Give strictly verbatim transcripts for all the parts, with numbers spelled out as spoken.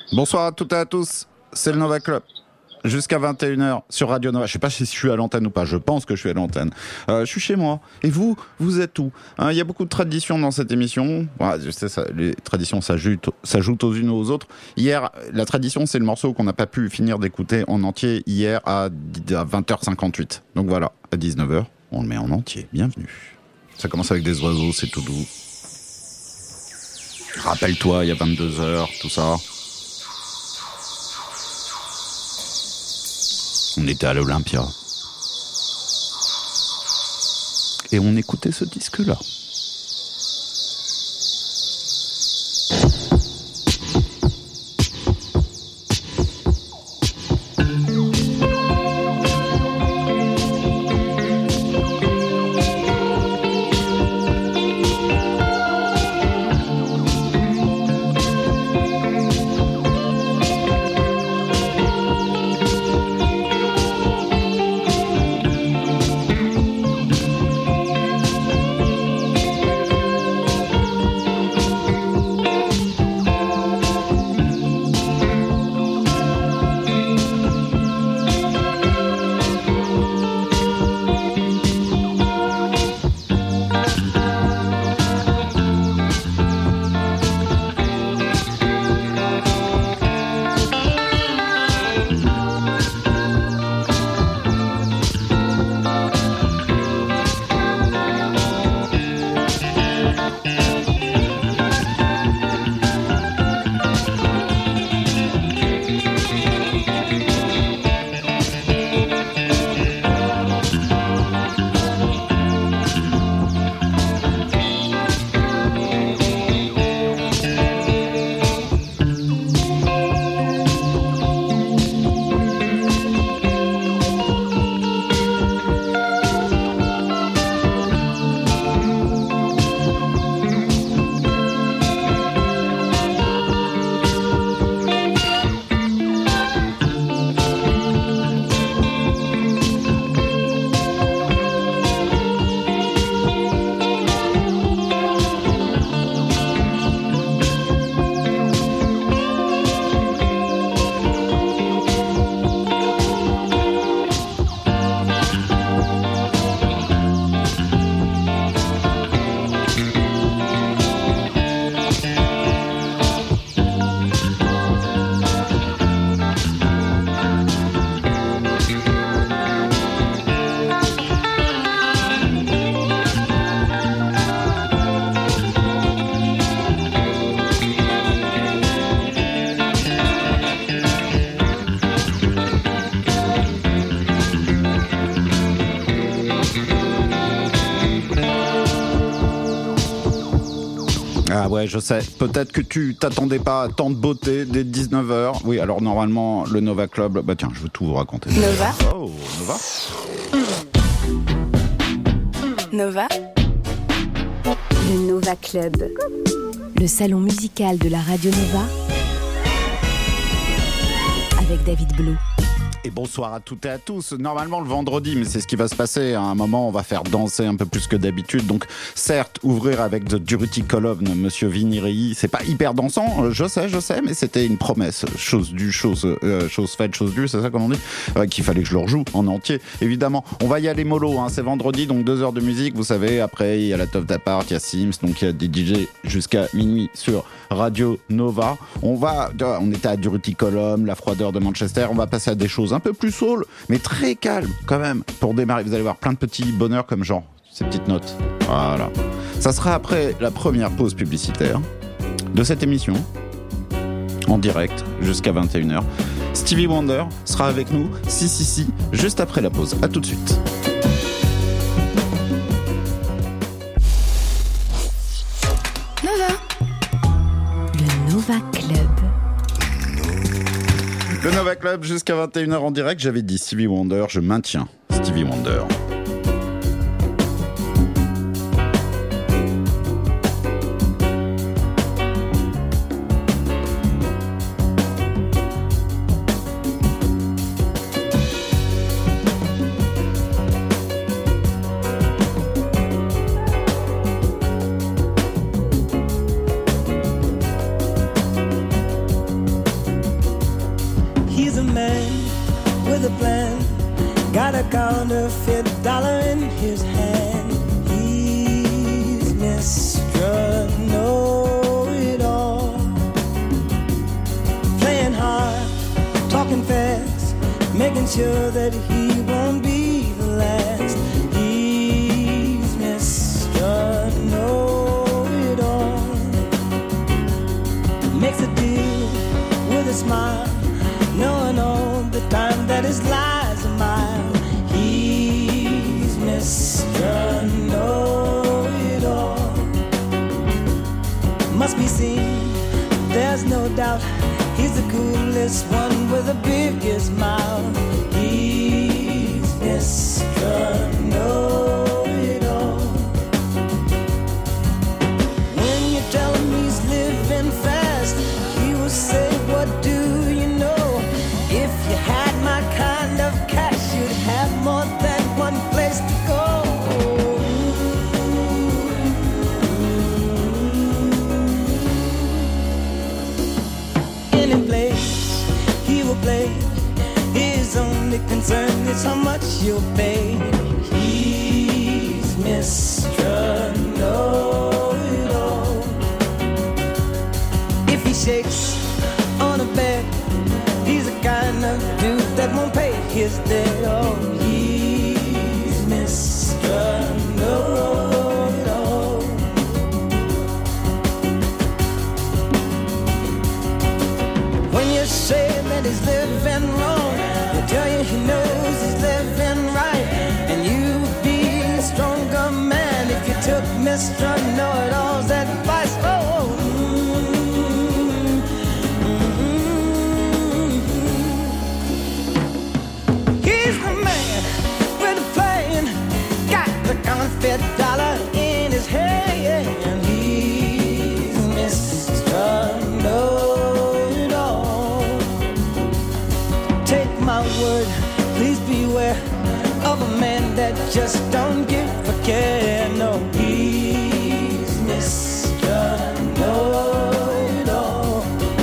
Bonsoir à toutes et à tous, c'est le Nova Club. Jusqu'à vingt et une heures sur Radio Nova. Je sais pas si je suis à l'antenne ou pas, je pense que je suis à l'antenne. Euh, je suis chez moi. Et vous, vous êtes où? Il hein, y a beaucoup de traditions dans cette émission. Ouais, je sais, ça, les traditions s'ajoutent, s'ajoutent aux unes aux autres. Hier, la tradition, c'est le morceau qu'on n'a pas pu finir d'écouter en entier hier à vingt heures cinquante-huit. Donc voilà, à dix-neuf heures, on le met en entier. Bienvenue. Ça commence avec des oiseaux, c'est tout doux. Rappelle-toi, il y a vingt-deux heures, tout ça. On était à l'Olympia. Et on écoutait ce disque-là. Ah ouais, je sais. Peut-être que tu t'attendais pas à tant de beauté dès dix-neuf heures. Oui, alors normalement, le Nova Club... Bah tiens, je veux tout vous raconter. Nova. Oh, Nova. Nova. Le Nova Club. Le salon musical de la Radio Nova. Avec David Blue. Et bonsoir à toutes et à tous. Normalement le vendredi, mais c'est ce qui va se passer. À un moment, on va faire danser un peu plus que d'habitude. Donc, certes, ouvrir avec The Dirty Column, Monsieur Vinirei, c'est pas hyper dansant. Je sais, je sais, mais c'était une promesse. Chose due, chose, euh, chose faite, chose due, c'est ça qu'on dit euh, qu'il fallait que je le rejoue en entier. Évidemment, on va y aller mollo. Hein. C'est vendredi, donc deux heures de musique. Vous savez, après, il y a la Top d'Apart, il y a Sims, donc il y a des D J jusqu'à minuit sur Radio Nova. On va, on était à Dirty Column, la froideur de Manchester. On va passer à des choses un peu plus soul, mais très calme quand même pour démarrer. Vous allez voir plein de petits bonheurs comme genre ces petites notes. Voilà. Ça sera après la première pause publicitaire de cette émission en direct jusqu'à vingt et une heures. Stevie Wonder sera avec nous, si si si, juste après la pause. À tout de suite. Nova. Le Nova Club. Le Nova Club jusqu'à vingt et une heures en direct. J'avais dit Stevie Wonder, je maintiens Stevie Wonder. a plan. Got a counterfeit dollar in his hand. He's Mister Know-It-All, playing hard, talking fast, making sure that he won't be the last. He's Mister Know-It-All, makes a deal with a smile, knowing all the time that his lies are mine. He's Mister Know-It-All, must be seen, there's no doubt. He's the coolest one with the biggest mouth. He's Mister Know-It-All. When you tell him he's living fast, he will say, what do you know? If you had my kind of cash, you'd have more than one place to go. Any place he will play, his only concern is how much you'll pay. He's Mister Know-It-All. If he shakes on a bed, he's the kind of dude that won't pay his debt. Oh, he's Mister Know-It-All. When you say that he's living wrong, he'll tell you he knows he's living right. And you'd be a stronger man if you took Mister Know-It-All's advice. Oh, counterfeit dollar in his hand. He's Mister Know-It-All. Take my word, please beware of a man that just don't give a care. No, he's Mister Know-It-All.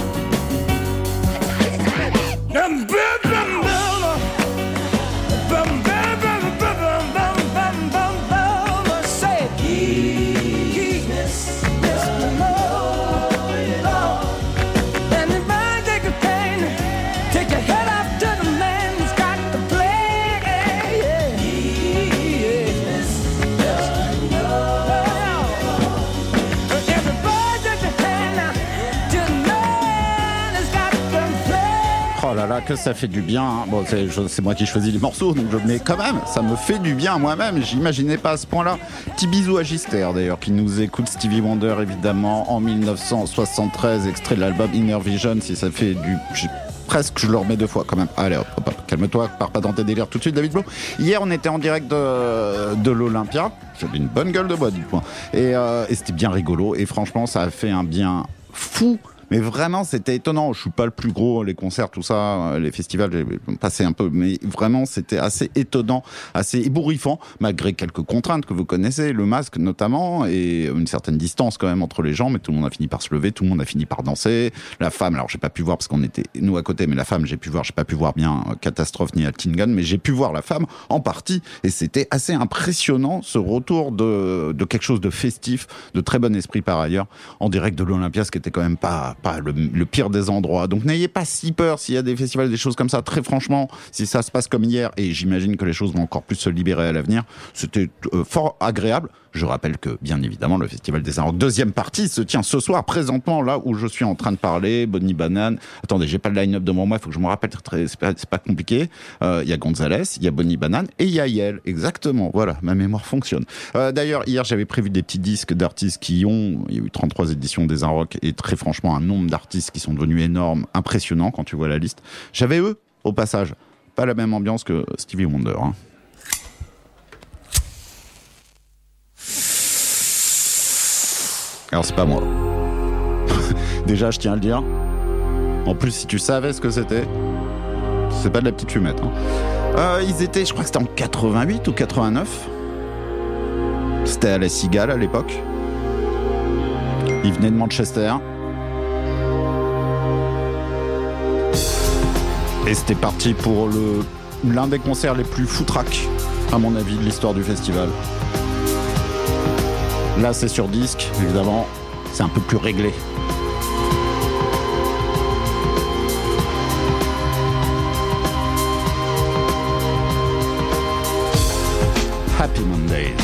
Que ça fait du bien, hein. Bon, c'est, je, c'est moi qui choisis les morceaux, donc je, mais quand même, ça me fait du bien moi-même. J'imaginais pas à ce point-là. Petit bisou à Gister d'ailleurs, qui nous écoute. Stevie Wonder évidemment en dix-neuf cent soixante-treize, extrait de l'album Inner Vision. Si ça fait du, je, presque, je le remets deux fois quand même. Allez, hop, hop, hop, calme-toi, pars pas dans tes délires tout de suite, David Blo. Hier, on était en direct de, de l'Olympia. J'avais une bonne gueule de bois, du point. Et, euh, et c'était bien rigolo. Et franchement, ça a fait un bien fou. Mais vraiment, c'était étonnant. Je suis pas le plus gros, les concerts, tout ça, les festivals, j'ai passé un peu. Mais vraiment, c'était assez étonnant, assez ébouriffant, malgré quelques contraintes que vous connaissez, le masque notamment, et une certaine distance quand même entre les gens. Mais tout le monde a fini par se lever, tout le monde a fini par danser. La femme, alors j'ai pas pu voir parce qu'on était nous à côté, mais la femme, j'ai pu voir, j'ai pas pu voir bien Catastrophe ni Altingen, mais j'ai pu voir la femme en partie. Et c'était assez impressionnant, ce retour de, de quelque chose de festif, de très bon esprit par ailleurs, en direct de l'Olympia, ce qui était quand même pas pas le, le pire des endroits. Donc n'ayez pas si peur s'il y a des festivals, des choses comme ça. Très franchement, si ça se passe comme hier, et j'imagine que les choses vont encore plus se libérer à l'avenir, c'était euh, fort agréable. Je rappelle que, bien évidemment, le Festival des Inrocks, deuxième partie, se tient ce soir, présentement, là où je suis en train de parler. Bonnie Banane. Attendez, j'ai pas le line-up devant moi, il faut que je me rappelle, très, c'est, pas, c'est pas compliqué. Il euh, y a Gonzalez, il y a Bonnie Banane, et il y a Yael. Exactement, voilà, ma mémoire fonctionne. Euh, d'ailleurs, hier, j'avais prévu des petits disques d'artistes qui ont, il y a eu trente-trois éditions des Inrocks, et très franchement, un nombre d'artistes qui sont devenus énormes, impressionnants, quand tu vois la liste. J'avais eux, au passage, pas la même ambiance que Stevie Wonder, hein. Alors c'est pas moi. Déjà, je tiens à le dire. En plus, si tu savais ce que c'était, c'est pas de la petite fumette, hein. Euh, ils étaient, je crois que c'était en quatre-vingt-huit ou quatre-vingt-neuf. C'était à la Cigale à l'époque. Ils venaient de Manchester. Et c'était parti pour le l'un des concerts les plus foutraques, à mon avis, de l'histoire du festival. Là, c'est sur disque, évidemment, c'est un peu plus réglé. Happy Mondays.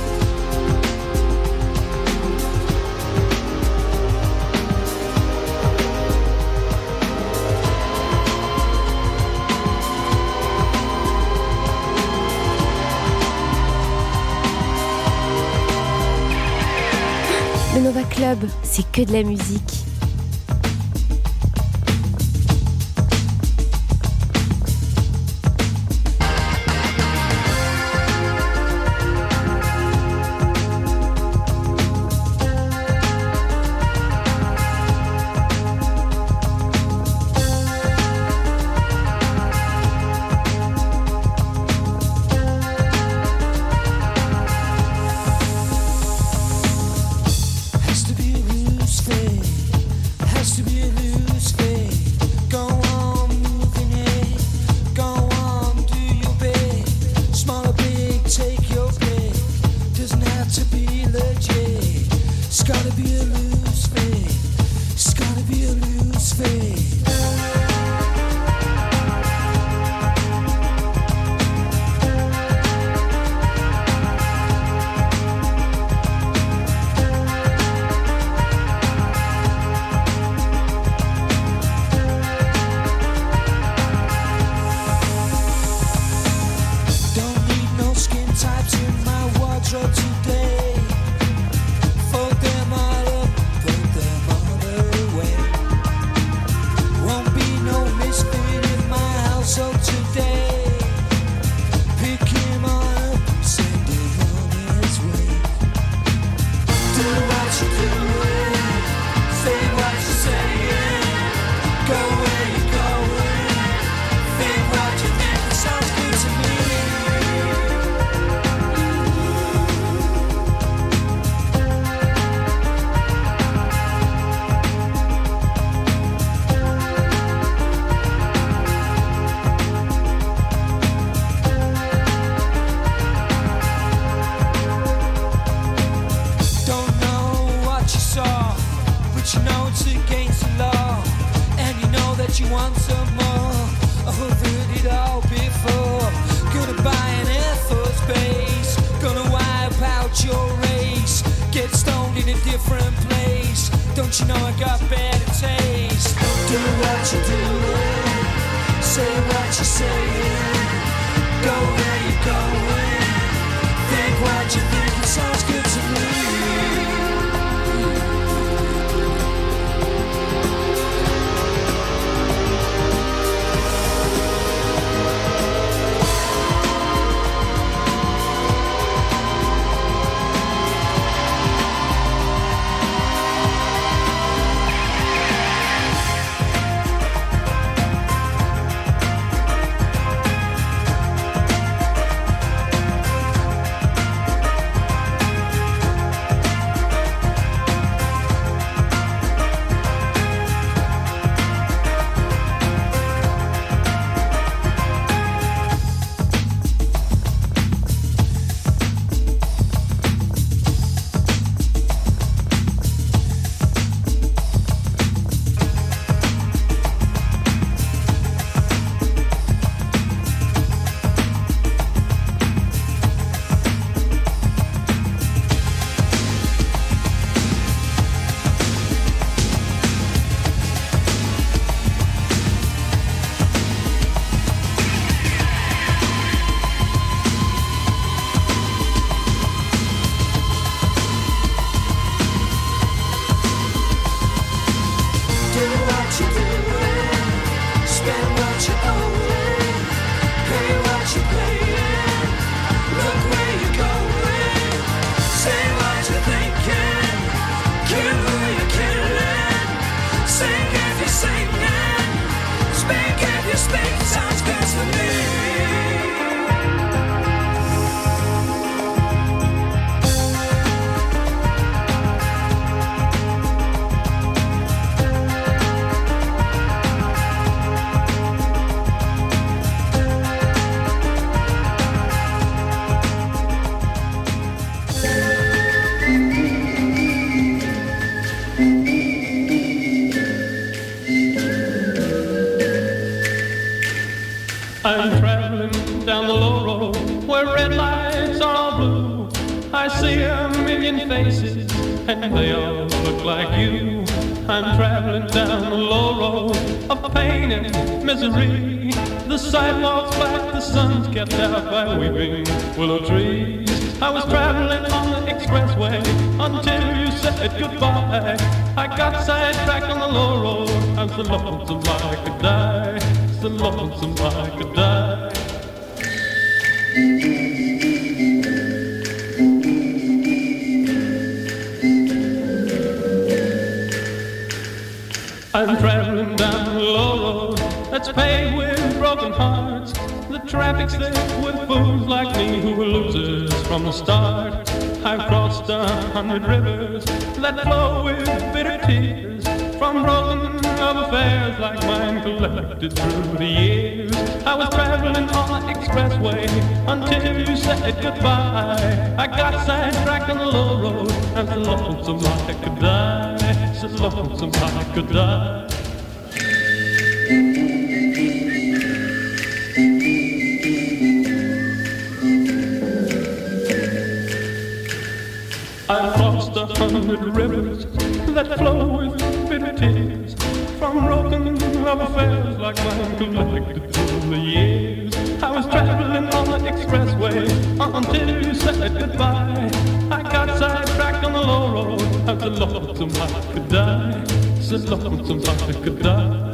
Le Nova Club, c'est que de la musique. I'm traveling down the low road where red lights are all blue. I see a million faces and they all look like you. I'm traveling down the low road of pain and misery. The sidewalks black, the sun's kept out by weeping willow trees. I was traveling on the expressway until you said goodbye. I got sidetracked on the low road. I'm so lonesome I could die. So lonesome I could die. I'm traveling down the low road that's paved with broken hearts. The traffic's there with fools like me who were losers from the start. I've crossed a hundred rivers that flow with bitter tears from broken of affairs like mine collected through the years. I was traveling on the expressway until you said goodbye. I got sidetracked on the low road and so lonesome I could die. So lonesome I could die. I've crossed a hundred rivers that flow with bitter tears from broken love affairs like mine collected through the years. I was traveling on the expressway until you said goodbye. I got sidetracked on the low road. I'm so lonesome I could die. So lonesome I could die.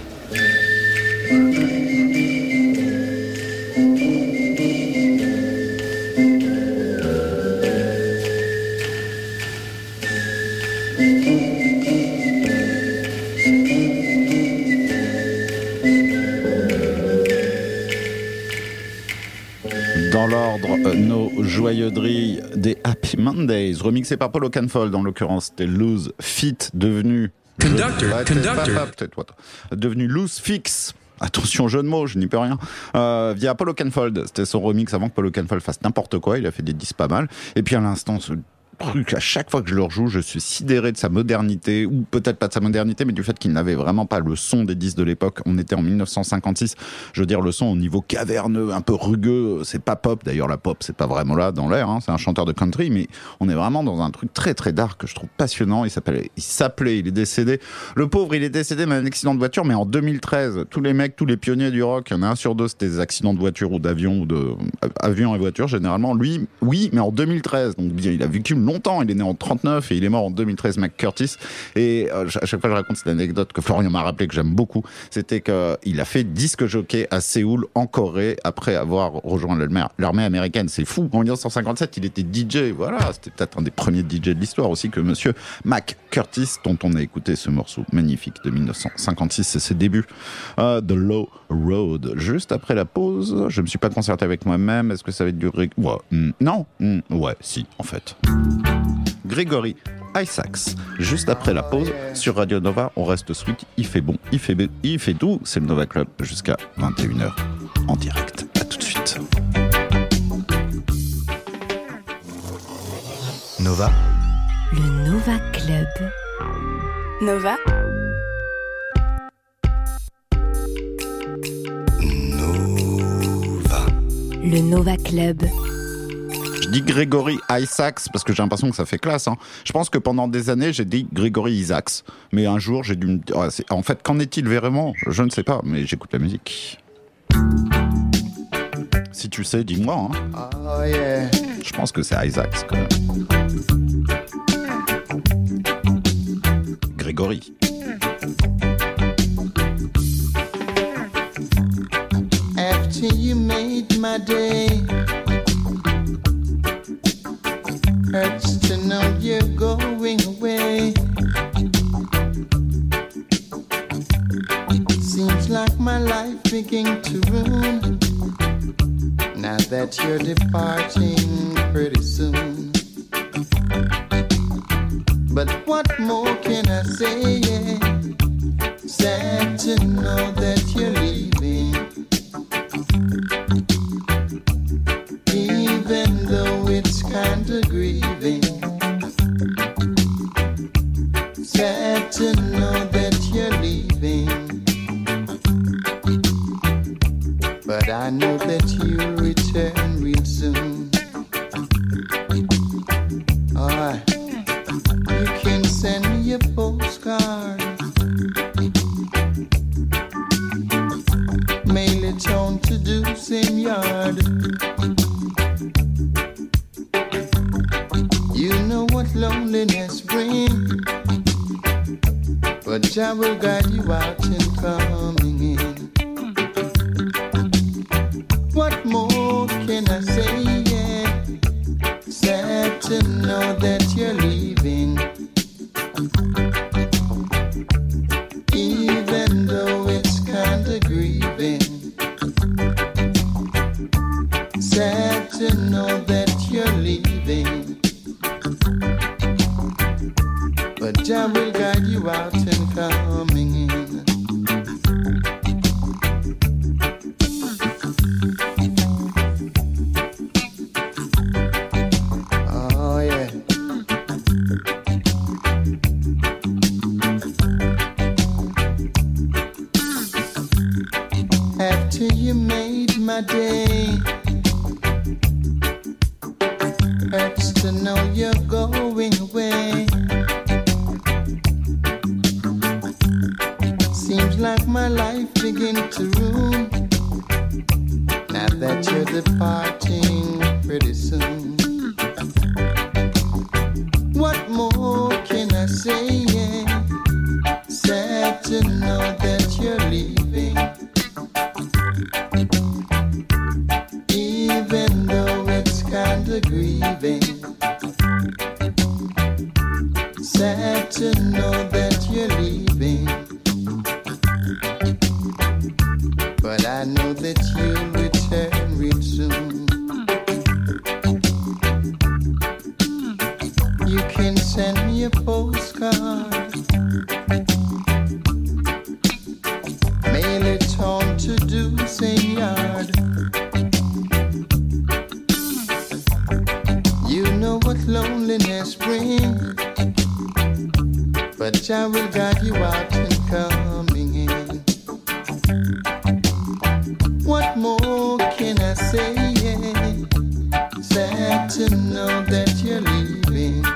Dans l'ordre, euh, nos joyeuseries des Happy Mondays, remixé par Paul Oakenfold, en l'occurrence c'était Loose Fit, devenu... Conductor, ouais, conductor. Pas, pas, toi, devenu Loose Fix. Attention, jeu de mots, je n'y peux rien. Euh, via Paul Oakenfold, c'était son remix avant que Paul Oakenfold fasse n'importe quoi, il a fait des disques pas mal. Et puis à l'instant, ce truc, à chaque fois que je le rejoue, je suis sidéré de sa modernité, ou peut-être pas de sa modernité, mais du fait qu'il n'avait vraiment pas le son des disques de l'époque. On était en dix-neuf cent cinquante-six, je veux dire le son au niveau caverneux, un peu rugueux, c'est pas pop, d'ailleurs la pop c'est pas vraiment là dans l'air, hein. C'est un chanteur de country, mais on est vraiment dans un truc très très dark que je trouve passionnant. Il s'appelait, il s'appelait, il est décédé, le pauvre il est décédé d'un accident de voiture, mais en deux mille treize, tous les mecs, tous les pionniers du rock, il y en a un sur deux, c'était des accidents de voiture ou d'avion, ou de avion et voiture généralement, lui, oui, mais en deux mille treize, donc bien, il a vécu longtemps, il est né en trente-neuf et il est mort en deux mille treize, Mac Curtis. Et euh, à chaque fois je raconte cette anecdote que Florian m'a rappelé, que j'aime beaucoup, c'était qu'il a fait disque jockey à Séoul, en Corée, après avoir rejoint l'armée américaine. C'est fou, en dix-neuf cent cinquante-sept il était D J, voilà, c'était peut-être un des premiers D J de l'histoire aussi, que monsieur Mac Curtis, dont on a écouté ce morceau magnifique de dix-neuf cent cinquante-six, c'est ses débuts, uh, The Low Road. Juste après la pause, je me suis pas concerté avec moi-même, est-ce que ça va être du... Ouais, mm, non, mm, ouais, si, en fait. Gregory Isaacs, juste après la pause sur Radio Nova. On reste sweet, il fait bon, il fait, il fait doux. C'est le Nova Club jusqu'à vingt et une heures en direct. À tout de suite. Nova. Le Nova Club. Nova. Nova. Le Nova Club. Je dis Gregory Isaacs parce que j'ai l'impression que ça fait classe, hein. Je pense que pendant des années, j'ai dit Gregory Isaacs. Mais un jour, j'ai dû me dire... En fait, qu'en est-il vraiment ? Je ne sais pas, mais j'écoute la musique. Si tu sais, dis-moi. Hein. Oh, yeah. Je pense que c'est Isaacs, quand même. Gregory. After you made my day, hurts to know you're going away. Seems like my life began to ruin now that you're departing pretty soon. But what more can I say? Yeah. Sad to know that you're leaving, even though it's kinda grieving. Sad to know that you're leaving, but I know that you'll return real soon. Alright, you can send me a postcard, mail it on to Deucing Yard. You know what loneliness brings, but Jah will guide you out and coming in. What more can I say? Yeah. Sad to know that you're leaving, even though it's kinda grieving. Sad to know that you're leaving, but Jah will guide you out and coming in. Oh yeah. After you made my day, hurts to know you're going away. Seems like my life begin to ruin, now that you're departing pretty soon. What more can I say? Yeah. Sad to know that you're leaving, even though it's kinda grieving. Sad to know that you're leaving, but I know that you'll return real soon. You can send me a postcard, mail it on to Deucing Yard. You know what loneliness brings, but Jah will guide you out and coming in. What more can I say? Yeah. Sad to know that you're leaving,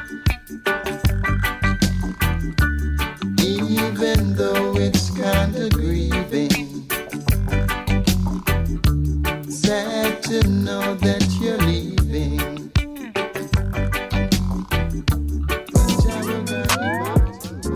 even though it's kinda grieving. Sad to know that you're leaving, but Jah will guide you out.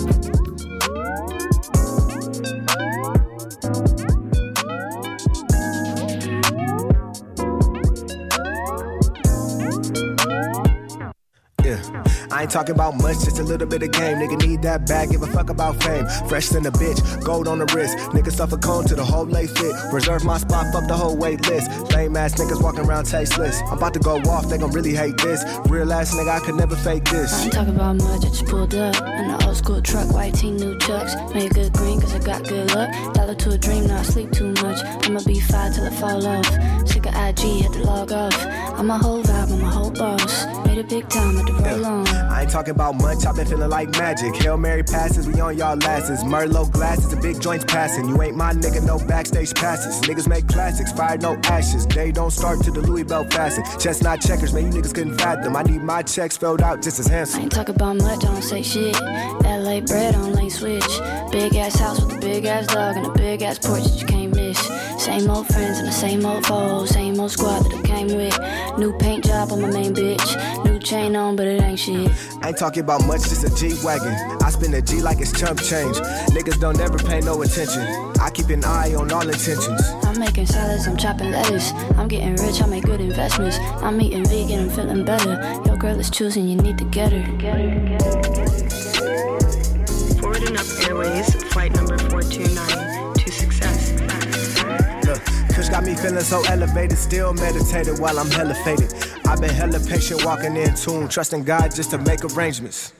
I ain't talking about much, just a little bit of game. Nigga need that bag, give a fuck about fame. Fresh than a bitch, gold on the wrist. Niggas stuff a cone to the whole lay fit. Reserve my spot, fuck the whole wait list. Lame ass niggas walking around tasteless. I'm about to go off, they gon' really hate this. Real ass nigga, I could never fake this. I ain't talking about much, I just pulled up in an old school truck, white tee, new chucks. Made good green cause I got good luck. Dollar to a dream, now I sleep too much. I'ma be five till I fall off. Sick of I G, had to log off. I'm a whole vibe, I'm a whole boss. Made a big time, had to roll on. I ain't talking about much, I've been feeling like magic. Hail Mary passes, we on y'all lasses. Merlot glasses, the big joints passing. You ain't my nigga, no backstage passes. Niggas make classics, fire no ashes. They don't start to the Louis belt fasten. Chestnut checkers, man, you niggas couldn't fathom. I need my checks filled out just as handsome. I ain't talking about much, I don't say shit. L A bread on lane switch. Big ass house with a big ass dog and a big ass porch that you can't miss. Same old friends and the same old foes. Same old squad that I came with. New paint job on my main bitch. New chain on, but it ain't shit. I ain't talking about much, just a G-Wagon. I spend a G like it's chump change. Niggas don't ever pay no attention. I keep an eye on all intentions. I'm making salads, I'm chopping lettuce. I'm getting rich, I make good investments. I'm eating vegan, I'm feeling better. Your girl is choosing, you need to get her. Get her, get her, get her. Forwarding up Airways, flight number four two nine to success. Look, Kush got me feeling so elevated, still meditated while I'm hella faded. I've been hella patient, walking in tune, trusting God just to make arrangements.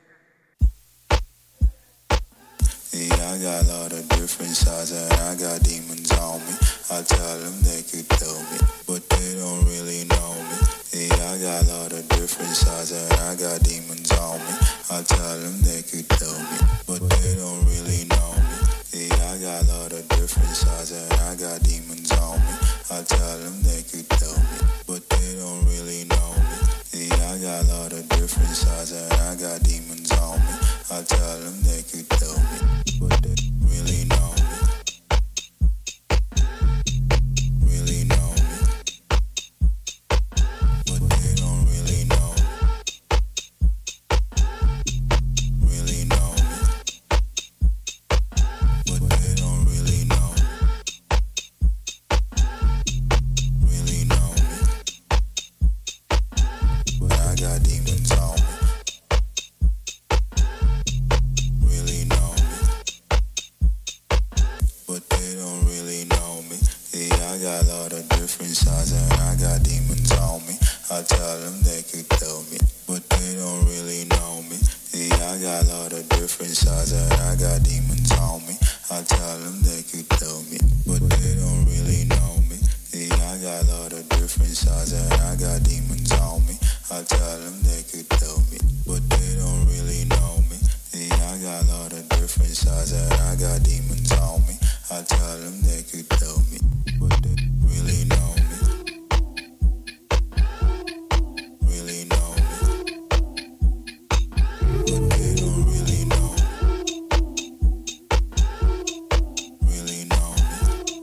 Yeah, I got a lot of different sides and I got demons on me. I tell them they could kill me, but they don't really know me. Yeah, I got a lot of different sides and I got demons on me. I tell them they could kill me, but they don't really know me. Yeah, I got a lot of different sides and I got demons on me. I tell them they could tell me, but they don't really know me. Yeah, I got a lot of different sides and I got demons on me. I tell them they could tell me, but they don't really know me. Really know me. But they don't really know me. Really know me. But they don't really know me. Really know me. But I got demons on me. Really know me. But they don't really know me. Yeah, I got a lot of different sides and I got demons on me. I tell them they could tell me, but they don't really know me. Yeah, I got a lot of different sides and I got demons on me. I tell them they could tell me, but they don't really know me. Yeah, I got a lot of different sides and I got demons on me. I tell them they could tell me, but they don't really know me. Yeah, I got a lot of different sides and I got demons on me. I tell them they could tell me, but they don't really know me. Really know me. But they don't really know me. Really know me.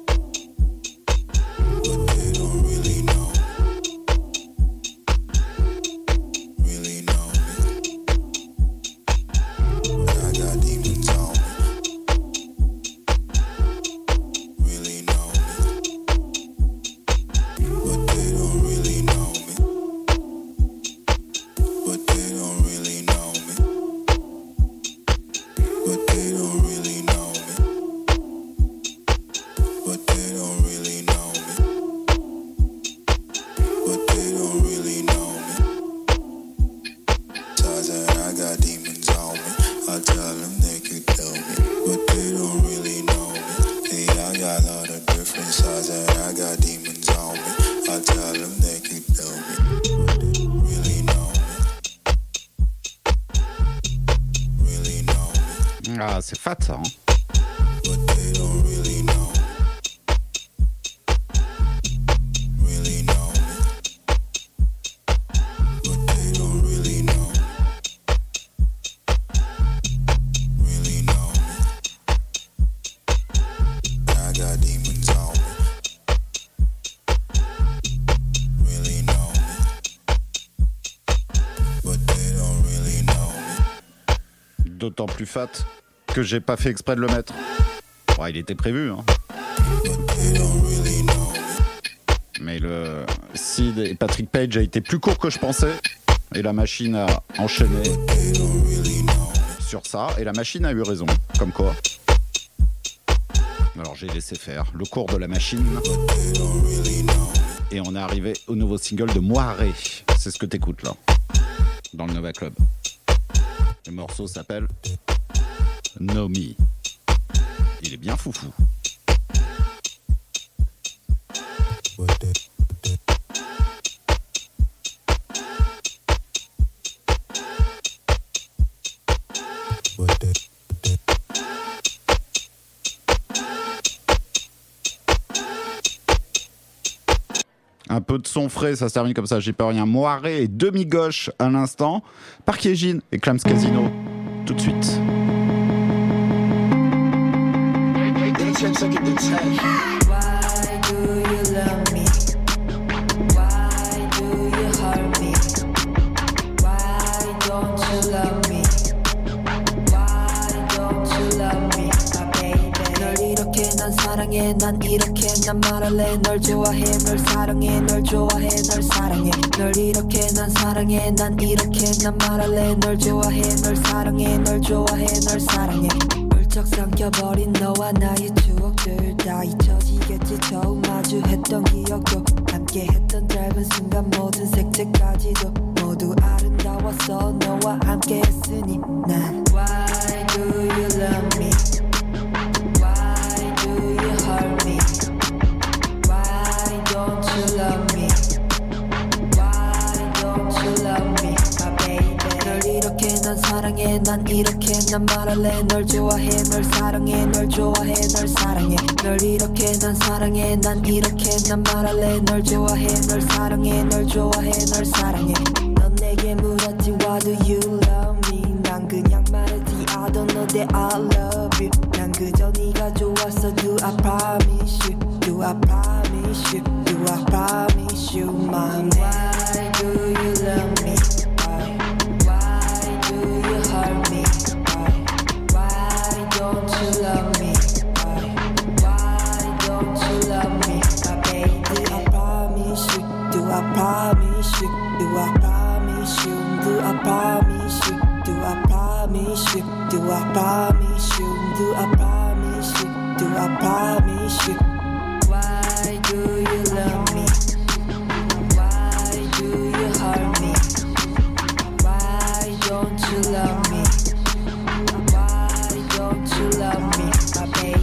But they don't really know me. Really know me. But I got demons on me. Really know me. But they don't really know me. But they don't really know me. But they don't really know me. But they don't really know me. But they don't really know me. Sides and I got demons on me. I tell them they could tell me, but they don't really know me. Yeah, I got a lot of different sides and I got demons on me. I tell them they could tell me, but they don't really know me. Really know me. Ah, c'est fat ça. Hein. But they don't really know me. Really know me. But they don't really know me. Really know me. I got demons on me. Really know me. But they don't really know me. D'autant plus fat que j'ai pas fait exprès de le mettre. Ouais, il était prévu, hein. But they don't really know me. Mais le Sid et Patrick Page a été plus court que je pensais. Et la machine a enchaîné They don't really know me. sur ça. Et la machine a eu raison. Comme quoi. Alors j'ai laissé faire le cours de la machine. But they don't really know me. Et on est arrivé au nouveau single de Moiré. C'est ce que t'écoutes là. Dans le Nova Club. Le morceau s'appelle Know Me. Il est bien foufou. But they, but they, but they, but they. Un peu de son frais, ça se termine comme ça, j'ai pas rien. Moiré et demi-gauche à l'instant. Parkier et Clams Casino. Tout de suite. Why do you love me? Why do you hurt me? Why don't you love me? Why don't you love me, my baby? 널 이렇게 난 사랑해, 난 이렇게 난 말할래. 널 좋아해, 널 사랑해, 널 좋아해, 널 사랑해. 널 이렇게 난 사랑해, 난 이렇게 난 말할래. 널 좋아해, 널 사랑해, 널 좋아해, 널 사랑해. 훌쩍 삼켜버린 너와 나의 추억들 다 잊혀지겠지. 처음 마주했던 기억도 함께했던 짧은 순간 모든 색채까지도 모두 아름다웠어. 너와 함께했으니 난 Why do you love me? Why do you hurt me? Why don't you love me? Why don't you love me, my baby? 널 이렇게 난 사랑해, 난 이렇게 난 말할래 널 좋아해 널 사랑해 널 좋아해 널 사랑해 널 이렇게 난 사랑해 난 이렇게 난 말할래 널 좋아해 널 사랑해 널 좋아해 널 사랑해 넌 내게 물었지 Why do you love me 난 그냥 말했지 I don't know that I love you 난 그저 네가 좋았어 Do I promise you Do I promise you Do I promise you my man Why do you love me Why, why do you hurt me Why, why don't you love me Why, why don't you love me my baby Do I promise you Do I promise you Do I promise you Do I promise you Do I promise you Do I promise you Do I promise you Do I promise you Why do you love me Why do you hurt me Why don't you love me Why don't you love me my baby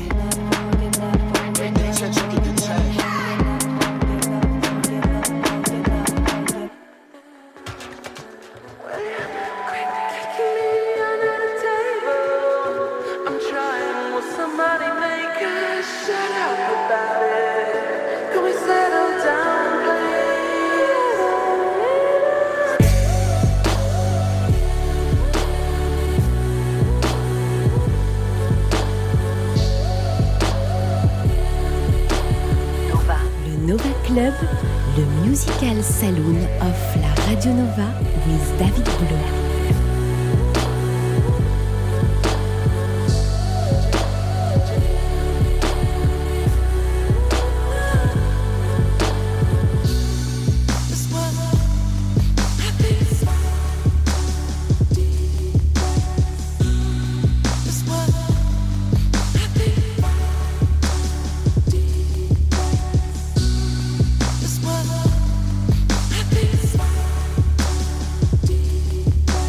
Nova Club, le musical saloon of la Radio Nova with David Bleu. This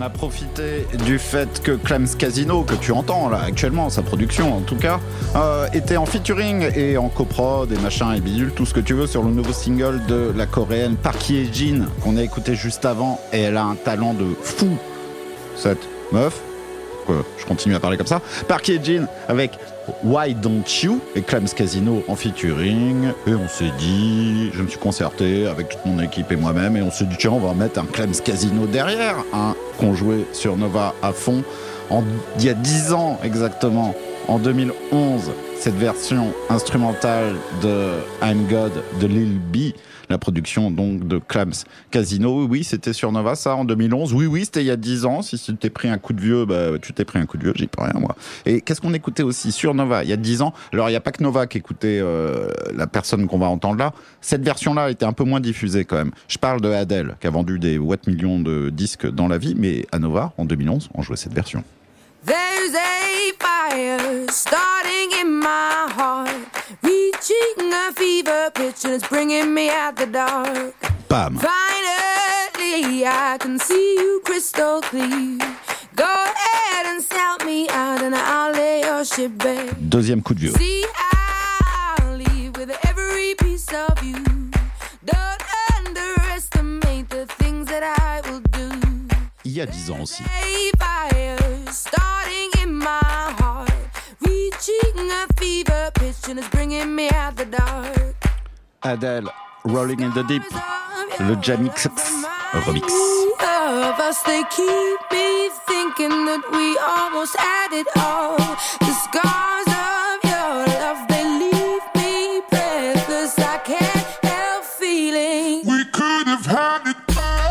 a profité du fait que Clams Casino, que tu entends là actuellement, sa production en tout cas, euh, était en featuring et en coprod et machin et bidule, tout ce que tu veux, sur le nouveau single de la coréenne Park Hye-jin qu'on a écouté juste avant, et elle a un talent de fou, cette meuf. Pourquoi je continue à parler comme ça? Park Hye-jin avec Why Don't You et Clams Casino en featuring, et on s'est dit, je me suis concerté avec toute mon équipe et moi-même, et on s'est dit tiens, on va mettre un Clams Casino derrière, hein, qu'on jouait sur Nova à fond en, il y a dix ans exactement, en deux mille onze, cette version instrumentale de I'm God de Lil B, la production donc de Clams Casino. Oui, oui, c'était sur Nova, ça, en deux mille onze. Oui, oui, c'était il y a dix ans. Si tu t'es pris un coup de vieux, bah, tu t'es pris un coup de vieux, j'y peux rien, moi. Et qu'est-ce qu'on écoutait aussi sur Nova il y a dix ans? Alors, il n'y a pas que Nova qui écoutait euh, la personne qu'on va entendre là. Cette version-là était un peu moins diffusée quand même. Je parle de Adele, qui a vendu des watts millions de disques dans la vie, mais à Nova, en deux mille onze, on jouait cette version. There's a fire starting in my heart, reaching a fever pitch and it's bringing me out the dark. Bam. Finally, I can see you crystal clear. Go ahead and sell me out and I'll lay your shit bare. Deuxième coup de vieux. See, I'll leave with every piece of you. Don't underestimate the things that I will do. Il y a dix ans aussi. Fire starting in my heart, reaching a fever pitch and it's bringing me out the dark. Adele, Rolling in the Deep, le Jamix remix. Of us, they keep me thinking that we almost had it all. The scars of your love, they leave me breathless. I can't help feeling we could have had it.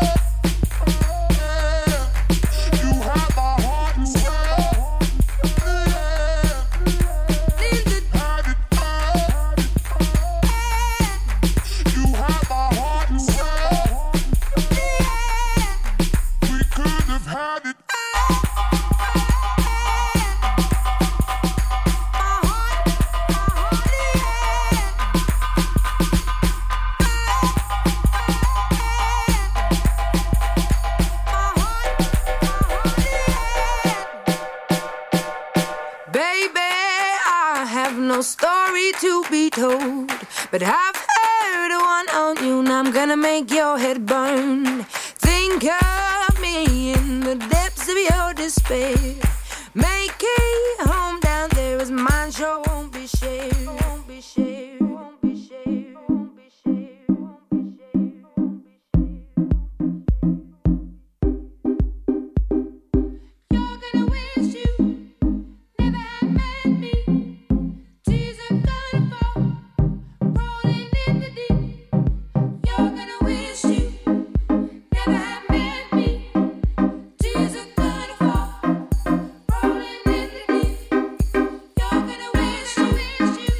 No story to be told, but I've heard one on you, and I'm gonna make your head burn. Think of me in the depths of your despair. Make a home down there as mine sure won't be shared. Won't be shared. Won't be shared. Won't be shared. Won't be shared. You're gonna wish you never had met me. Wish you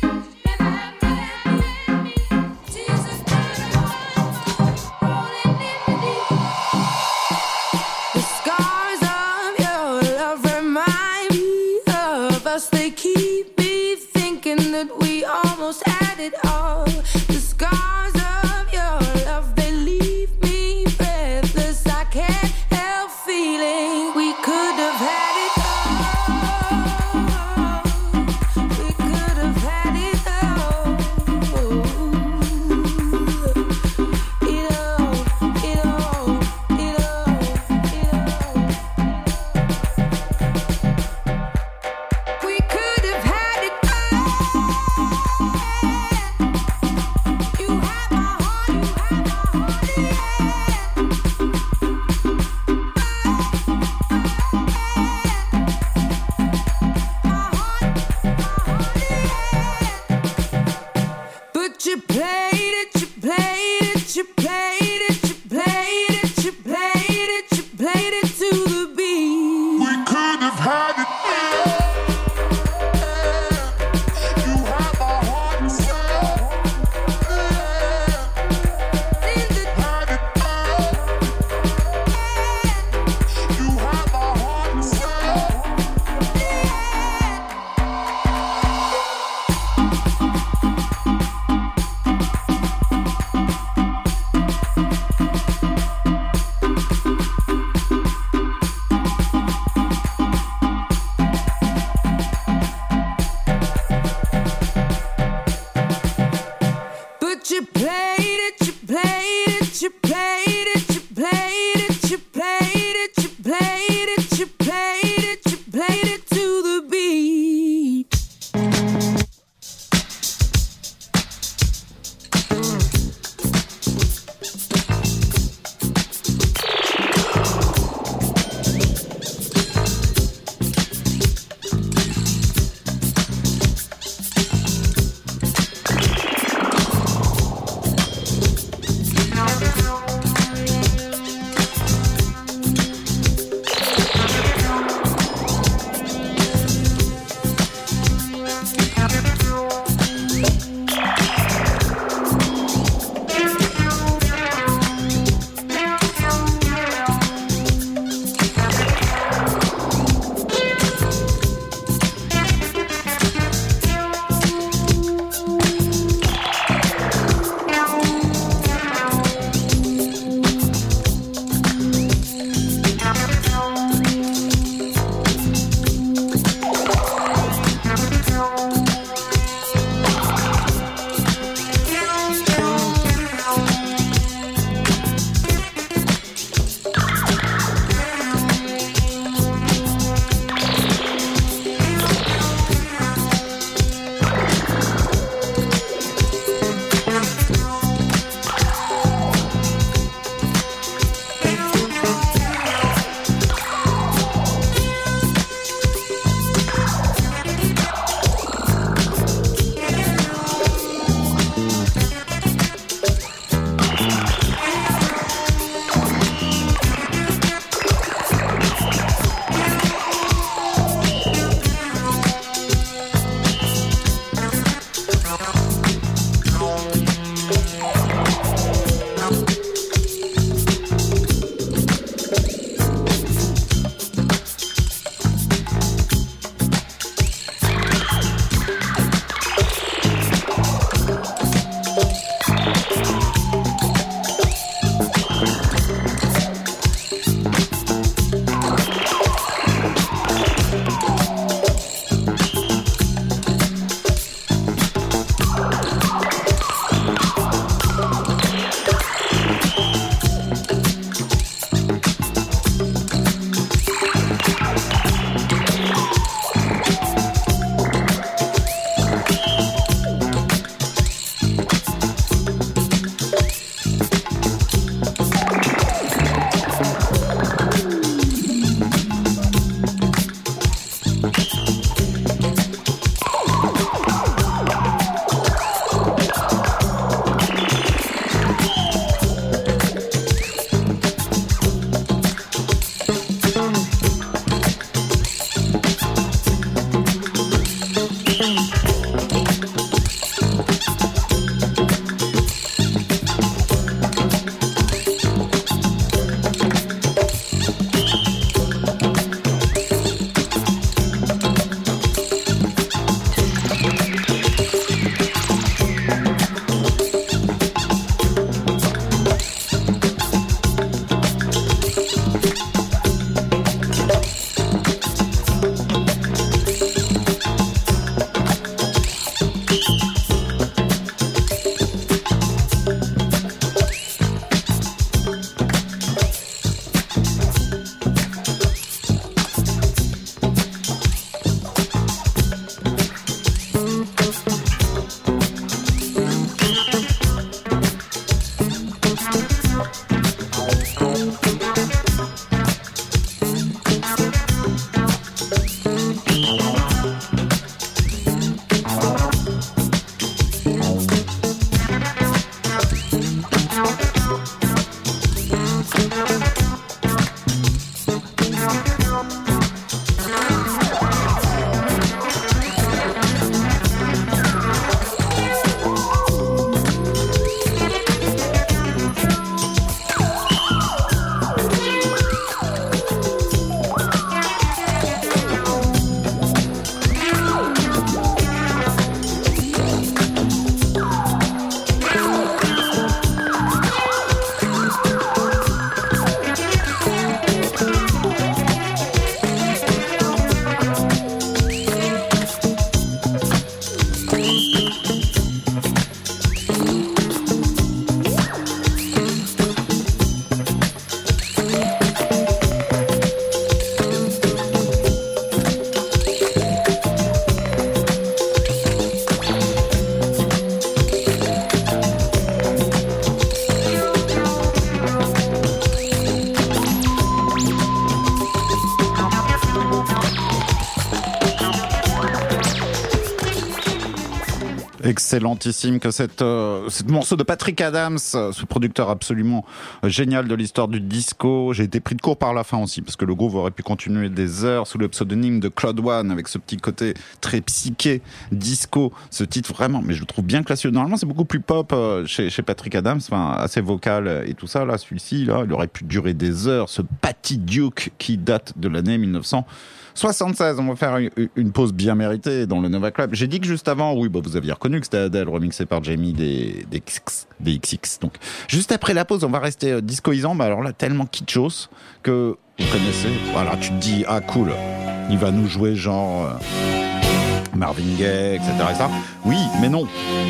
Excellentissime que cette, euh, ce morceau de Patrick Adams, ce producteur absolument génial de l'histoire du disco. J'ai été pris de court par la fin aussi, parce que le groupe aurait pu continuer des heures sous le pseudonyme de Claude One, avec ce petit côté très psyché, disco. Ce titre vraiment, mais je le trouve bien classieux. Normalement, c'est beaucoup plus pop euh, chez, chez Patrick Adams, enfin, assez vocal et tout ça. Là, celui-ci, là, il aurait pu durer des heures. Ce Patty Duke qui date de l'année mille neuf cent soixante-seize. On va faire une pause bien méritée dans le Nova Club. J'ai dit que juste avant, oui, bah vous aviez reconnu que c'était Adele remixé par Jamie des, des, des X X. Donc, juste après la pause, on va rester discoisant. Bah alors là, tellement kitschos que vous connaissez. Voilà, tu te dis, ah cool, il va nous jouer genre euh, Marvin Gaye, et cetera, et cetera. Oui, mais non.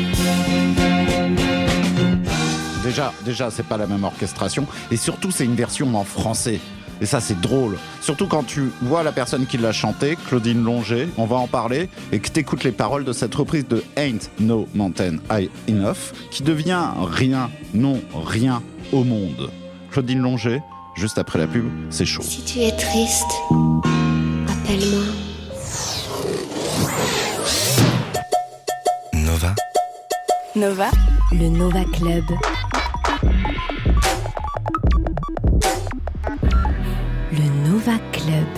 Déjà, déjà, c'est pas la même orchestration. Et surtout, c'est une version en français. Et ça, c'est drôle. Surtout quand tu vois la personne qui l'a chanté, Claudine Longet, on va en parler, et que t'écoutes les paroles de cette reprise de Ain't No Mountain High Enough, qui devient rien, non, rien au monde. Claudine Longet, juste après la pub, c'est chaud. Si tu es triste, appelle-moi. Nova. Nova. Le Nova Club. Le Nova Club.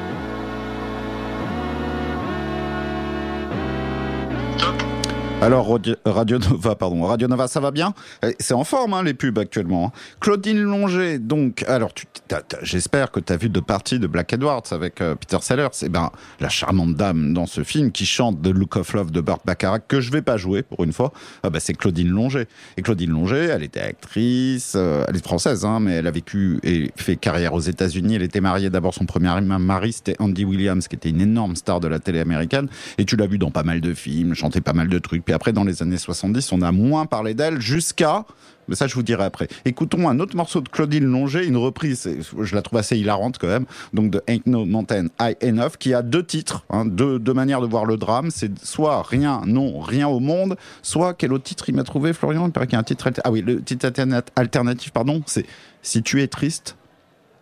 Alors, Radio Nova, pardon, Radio Nova, ça va bien ? C'est en forme, hein, les pubs actuellement. Claudine Longet, donc, alors, tu, t'as, t'as, j'espère que tu as vu deux parties de Black Edwards avec euh, Peter Sellers. Eh ben, la charmante dame dans ce film qui chante The Look of Love de Burt Bacharach, que je vais pas jouer pour une fois, ah ben, c'est Claudine Longet. Et Claudine Longet, elle était actrice, euh, elle est française, hein, mais elle a vécu et fait carrière aux États-Unis. Elle était mariée d'abord, son premier mari, c'était Andy Williams, qui était une énorme star de la télé américaine. Et tu l'as vu dans pas mal de films, chanter pas mal de trucs. Puis après, dans les années soixante-dix, on a moins parlé d'elle jusqu'à... Mais ça, je vous dirai après. Écoutons un autre morceau de Claudine Longet, une reprise, je la trouve assez hilarante quand même, donc de Ain't No Mountain High Enough, qui a deux titres, hein, deux, deux manières de voir le drame. C'est soit rien, non, rien au monde, soit, quel autre titre il m'a trouvé, Florian ? Il paraît qu'il y a un titre... Alter... Ah oui, le titre alternatif, pardon, c'est « Si tu es triste, appelle-moi ».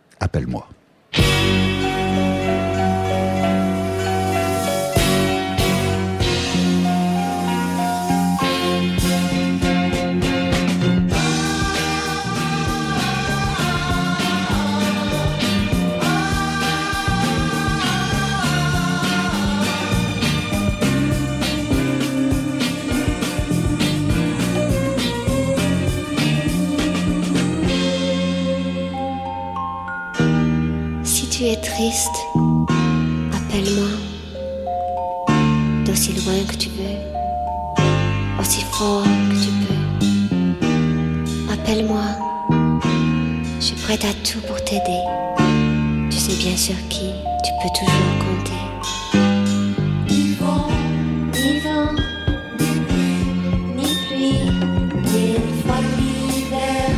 Si tu es triste, appelle-moi. D'aussi loin que tu veux, aussi fort que tu peux. Appelle-moi, je suis prête à tout pour t'aider. Tu sais bien sur qui tu peux toujours compter. Ni vent, ni vent, ni pluie, ni pluie, ni froid l'hiver.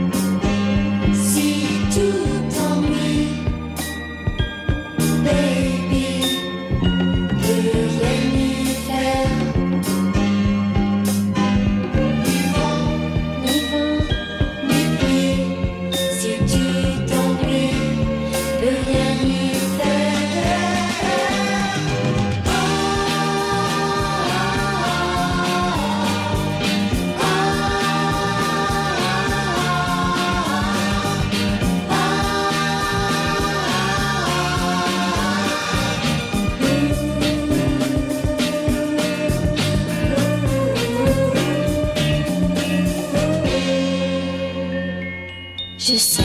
Si tout t'ennuie, baby, plus rien y faire. Ni vent, ni vent, ni pluie. Si tu t'ennuies, plus rien y faire. Je sais,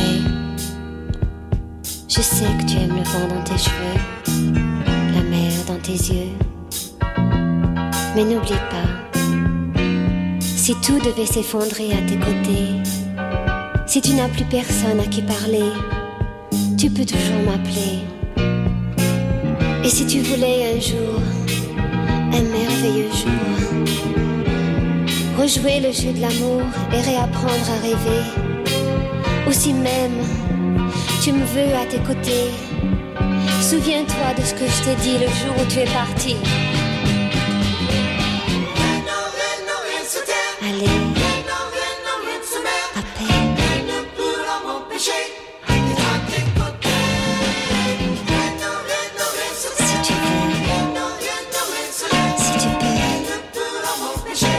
je sais que tu aimes le vent dans tes cheveux, la mer dans tes yeux. Mais n'oublie pas, si tout devait s'effondrer à tes côtés, si tu n'as plus personne à qui parler, tu peux toujours m'appeler. Et si tu voulais un jour, un merveilleux jour, rejouer le jeu de l'amour et réapprendre à rêver, ou si même tu me veux à tes côtés, souviens-toi de ce que je t'ai dit le jour où tu es parti. Allez, appelle. Si tu veux, si tu peux.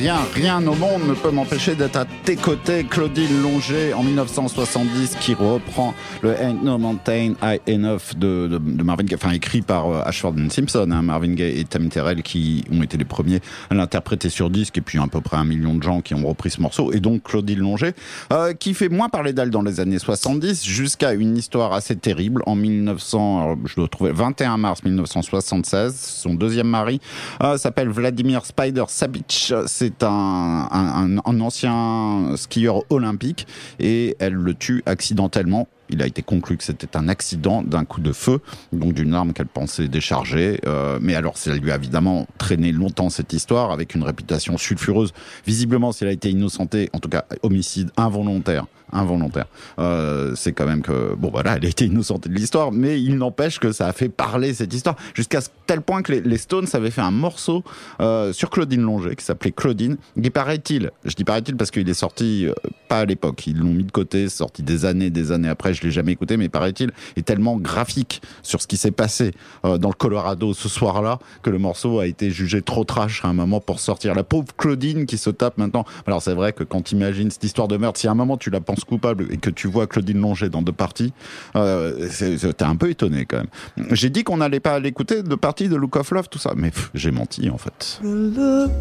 rien, rien au monde ne peut m'empêcher d'être à tes côtés. Claudine Longet, en dix-neuf cent soixante-dix, qui reprend le Ain't No Mountain High Enough de, de, de Marvin Gaye, enfin écrit par euh, Ashford and Simpson, hein, Marvin Gaye et Tammy Terrell, qui ont été les premiers à l'interpréter sur disque, et puis à peu près un million de gens qui ont repris ce morceau, et donc Claudine Longet, euh, qui fait moins parler d'elle dans les années soixante-dix, jusqu'à une histoire assez terrible, en mille neuf cents, alors, je dois trouver, vingt et un mars mille neuf cent soixante-seize, son deuxième mari euh, s'appelle Vladimir Spider Sabic, c'est un, un, un ancien skieur olympique, et elle le tue accidentellement. Il a été conclu que c'était un accident d'un coup de feu, donc d'une arme qu'elle pensait décharger. Euh, mais alors, ça lui a évidemment traîné longtemps cette histoire, avec une réputation sulfureuse. Visiblement, si elle a été innocentée, en tout cas homicide involontaire, involontaire, euh, c'est quand même que, bon voilà, elle a été innocentée de l'histoire, mais il n'empêche que ça a fait parler cette histoire, jusqu'à tel point que les, les Stones avaient fait un morceau euh, sur Claudine Longet, qui s'appelait Claudine, qui paraît-il, je dis paraît-il parce qu'il est sorti euh, pas à l'époque, ils l'ont mis de côté, sorti des années, des années après, je l'ai jamais écouté, mais paraît-il est tellement graphique sur ce qui s'est passé euh, dans le Colorado ce soir-là, que le morceau a été jugé trop trash à un moment pour sortir. La pauvre Claudine qui se tape maintenant. Alors c'est vrai que quand tu imagines cette histoire de meurtre, si à un moment tu la penses coupable et que tu vois Claudine Longet dans deux parties, euh, c'est, c'est, t'es un peu étonné quand même. J'ai dit qu'on n'allait pas l'écouter, de partie de Look of Love, tout ça, mais pff, j'ai menti en fait. The look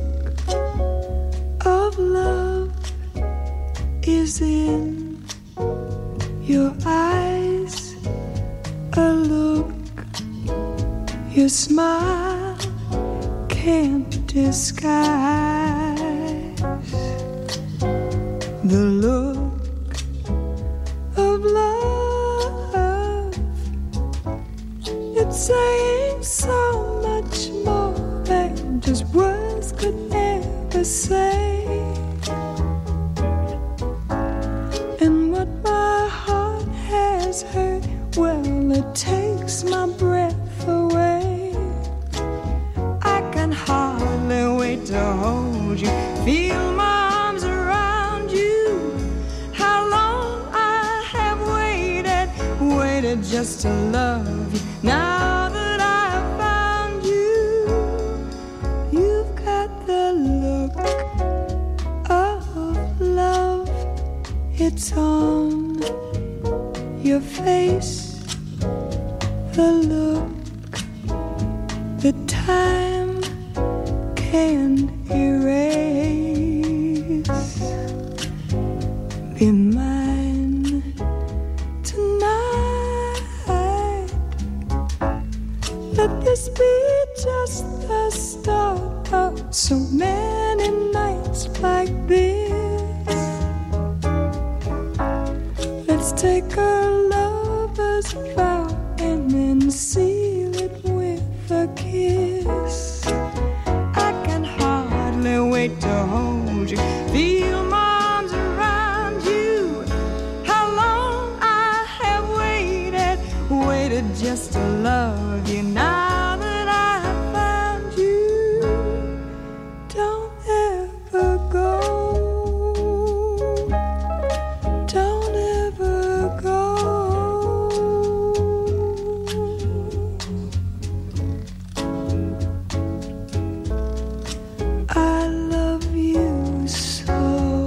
of love is in your eyes, a look your smile can't disguise. The look of love, it's saying so much more than just words could ever say. And what my heart has heard, well, it takes my breath away. I can hardly wait to hold you, feel my arms around you. How long I have waited, waited just to love you. Now that I've found you, you've got the look of love. It's on your face, the look that time can't erase. Be mine tonight. Let this be just the start of so many nights like this. Let's take a lover's vow and then seal it with a kiss. I can hardly wait to hold you, feel my arms around you. How long I have waited, waited just to love you. Now that I have found you, don't ever go. Don't ever go. I love you so.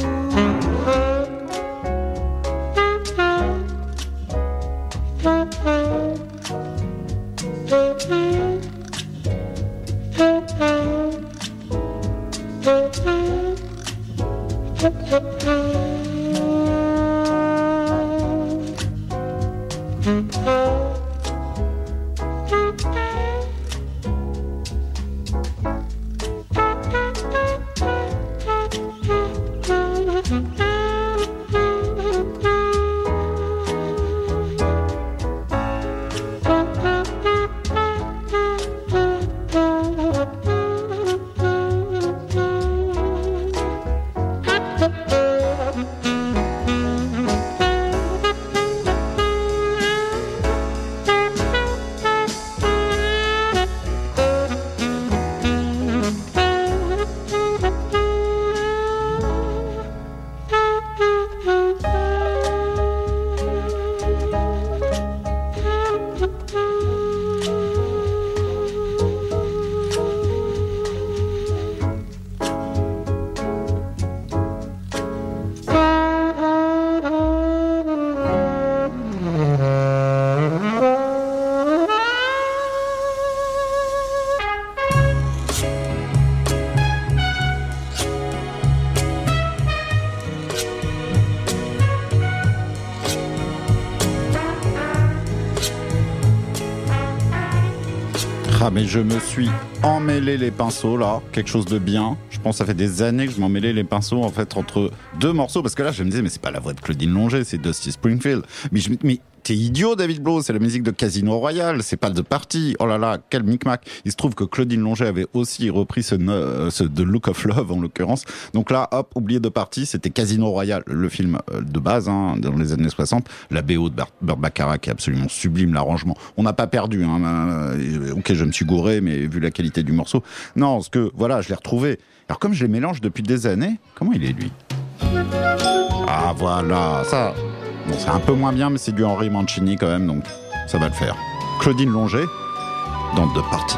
Ah mais je me suis emmêlé les pinceaux là, quelque chose de bien. Je pense que ça fait des années que je m'emmêlais les pinceaux en fait entre deux morceaux parce que là je me disais mais c'est pas la voix de Claudine Longet, c'est Dusty Springfield. Mais je mais t'es idiot David Blow, c'est la musique de Casino Royale, c'est pas The Party. Oh là là, quel micmac. Il se trouve que Claudine Longet avait aussi repris ce, euh, ce The Look of Love en l'occurrence. Donc là, hop, oublié The Party, c'était Casino Royale, le film de base hein, dans les années soixante. La B O de Burt Bacharach qui est absolument sublime, l'arrangement. On n'a pas perdu. Hein, euh, ok, je me suis gouré, mais vu la qualité du morceau. Non, parce que voilà, je l'ai retrouvé. Alors comme je les mélange depuis des années, comment il est lui ? Ah voilà, ça... Bon, c'est un peu moins bien, mais c'est du Henry Mancini quand même, donc ça va le faire. Claudine Longet, dans The Party.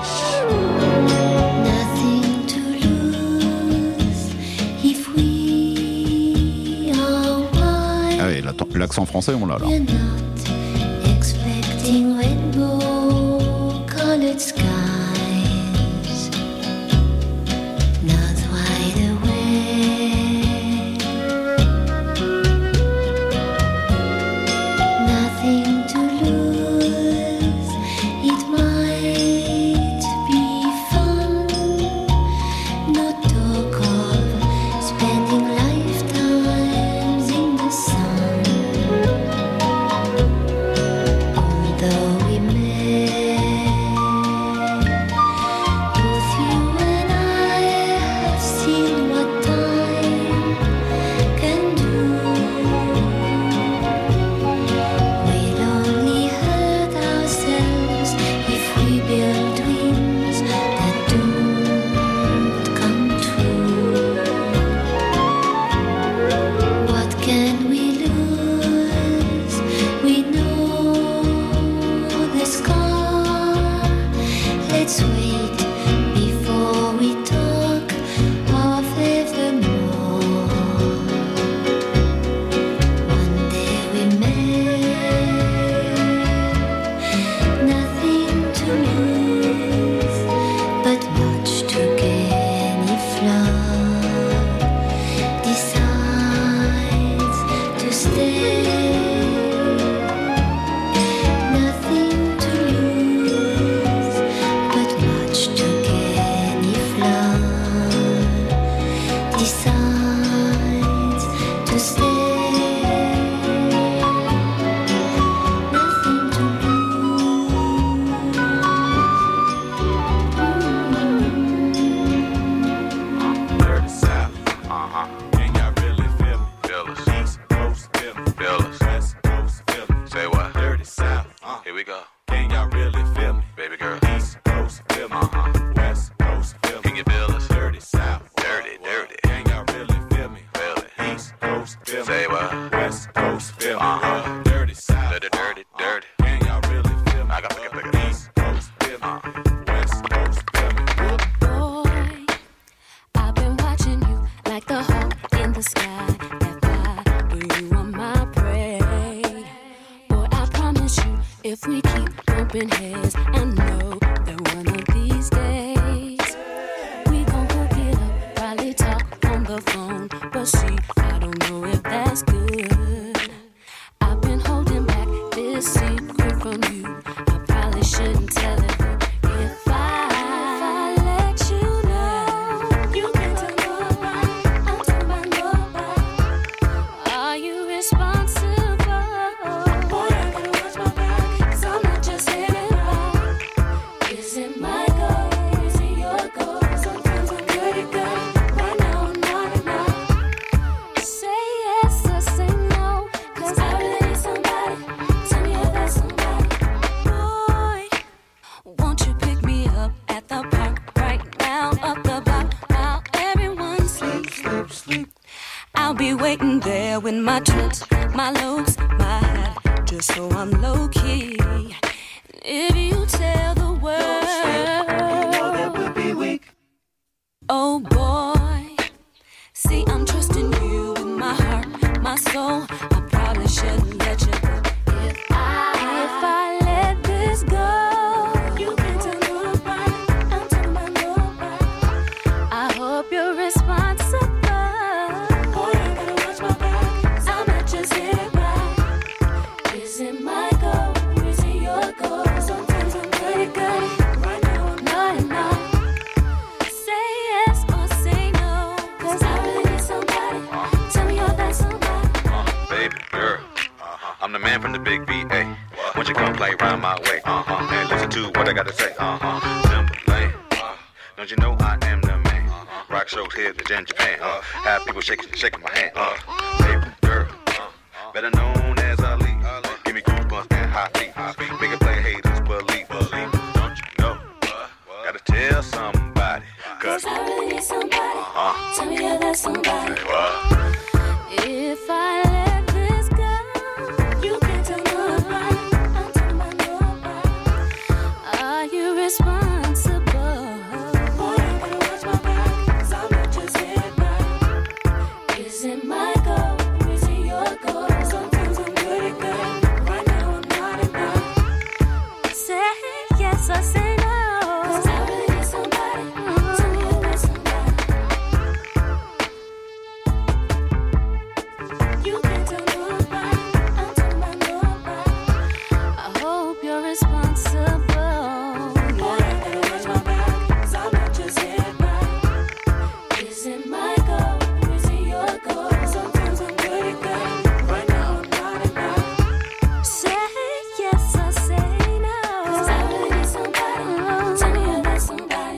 Ah oui, l'accent français, on l'a là. Is it my goal? Is it your goal? Sometimes I'm pretty good. big B A. Won't you come play round my way? Uh-huh. And listen to what I gotta say. Uh-huh. Timberland. Don't you know I am the man? Rock shows here in Japan. Uh, have people shaking, shaking my hand. Uh, baby girl, better known as Ali. Give me goosebumps and hot feet. Make it play haters believe, believe. Don't you know? Gotta tell somebody. Cause I really need somebody. Uh-huh. Tell me you're that somebody. If I let this go, you can't tell nobody. I'm talking about nobody. Are you responsible? Boy, I gotta watch my back, 'cause I'm not just hit right. Is it my goal? Is it your goal? Sometimes I'm good at good. Right now I'm not enough. Say yes or say no. 'Cause I really need somebody. Tell me you're that somebody. You can't tell nobody. I'm talking about nobody. I hope you're responsible. Boy, I gotta watch my back, 'cause I'm not just hit right. Is it my goal? Is it your goal? Sometimes I'm good at good. Right now I'm not enough. Say yes or say no. 'Cause I really need somebody. Tell me you're that somebody.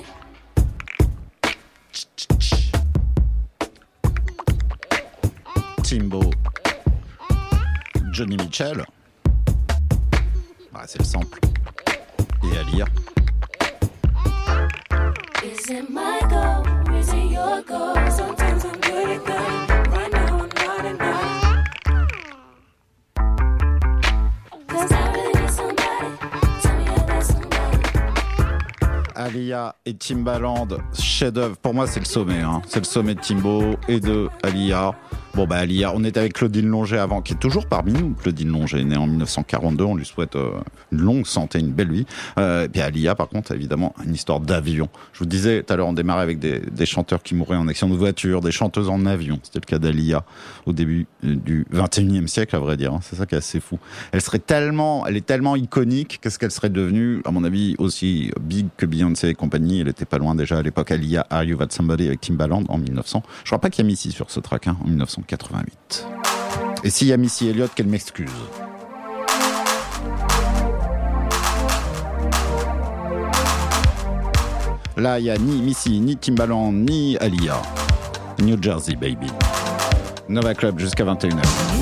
Timbo, Johnny Mitchell, ah, c'est le sample, et Alia. Is it my goal? Is it your goal? Sometimes I'm good at good. Right now I'm not enough. 'Cause I really need somebody. Tell me you're that somebody. Alia et Timbaland, chef-d'œuvre. Pour moi, c'est le sommet. Hein. C'est le sommet de Timbo et de Alia. Bon, bah, Alia, on était avec Claudine Longet avant, qui est toujours parmi nous. Claudine Longet, née en dix-neuf cent quarante-deux. On lui souhaite euh, une longue santé, une belle vie. Euh, et puis Alia, par contre, évidemment, une histoire d'avion. Je vous disais, tout à l'heure, on démarrait avec des, des chanteurs qui mouraient en accident de voiture, des chanteuses en avion. C'était le cas d'Alia au début du vingt et unième siècle, à vrai dire. Hein. C'est ça qui est assez fou. Elle serait tellement, elle est tellement iconique. Qu'est-ce qu'elle serait devenue, à mon avis, aussi big que Beyoncé et compagnie. Elle était pas loin déjà à l'époque. Alia, Are You That Somebody avec Timbaland en mille neuf cents. Je crois pas qu'il y a Missy sur ce track, hein, en dix-neuf cent quatre-vingt-huit. Et s'il y a Missy Elliott, qu'elle m'excuse. Là, il n'y a ni Missy, ni Timbaland, ni Alia. New Jersey, baby. Nova Club jusqu'à vingt et une heures.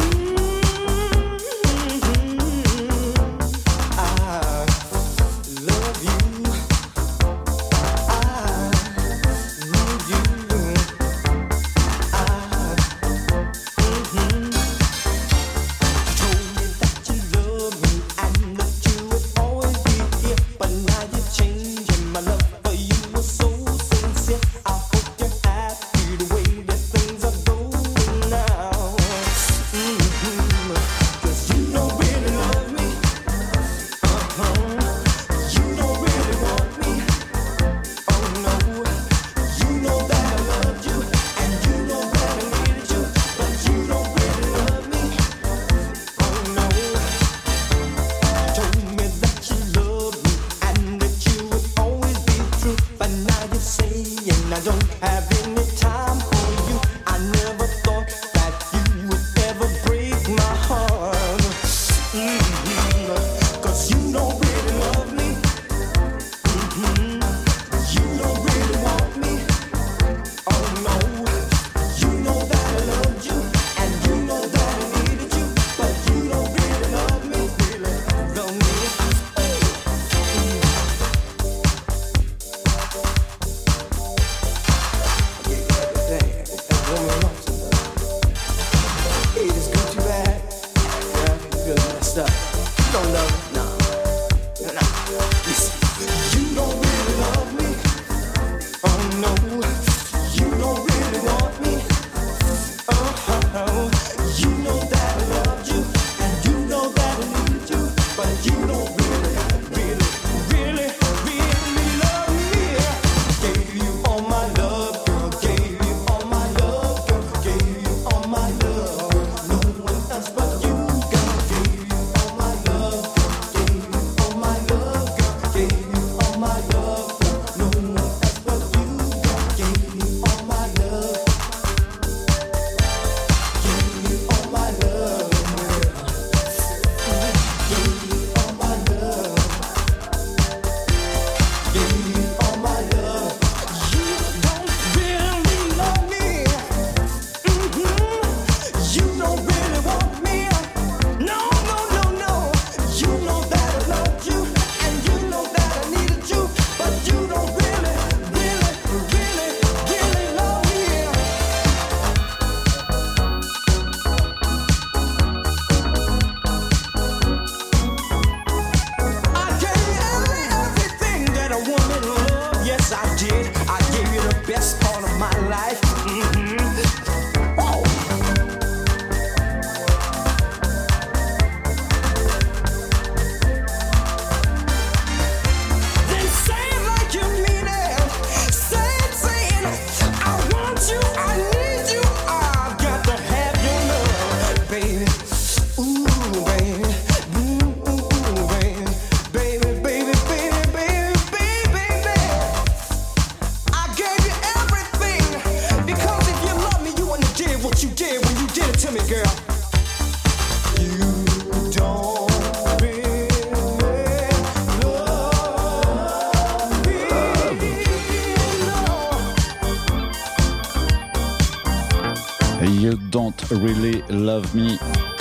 Don't Really Love Me.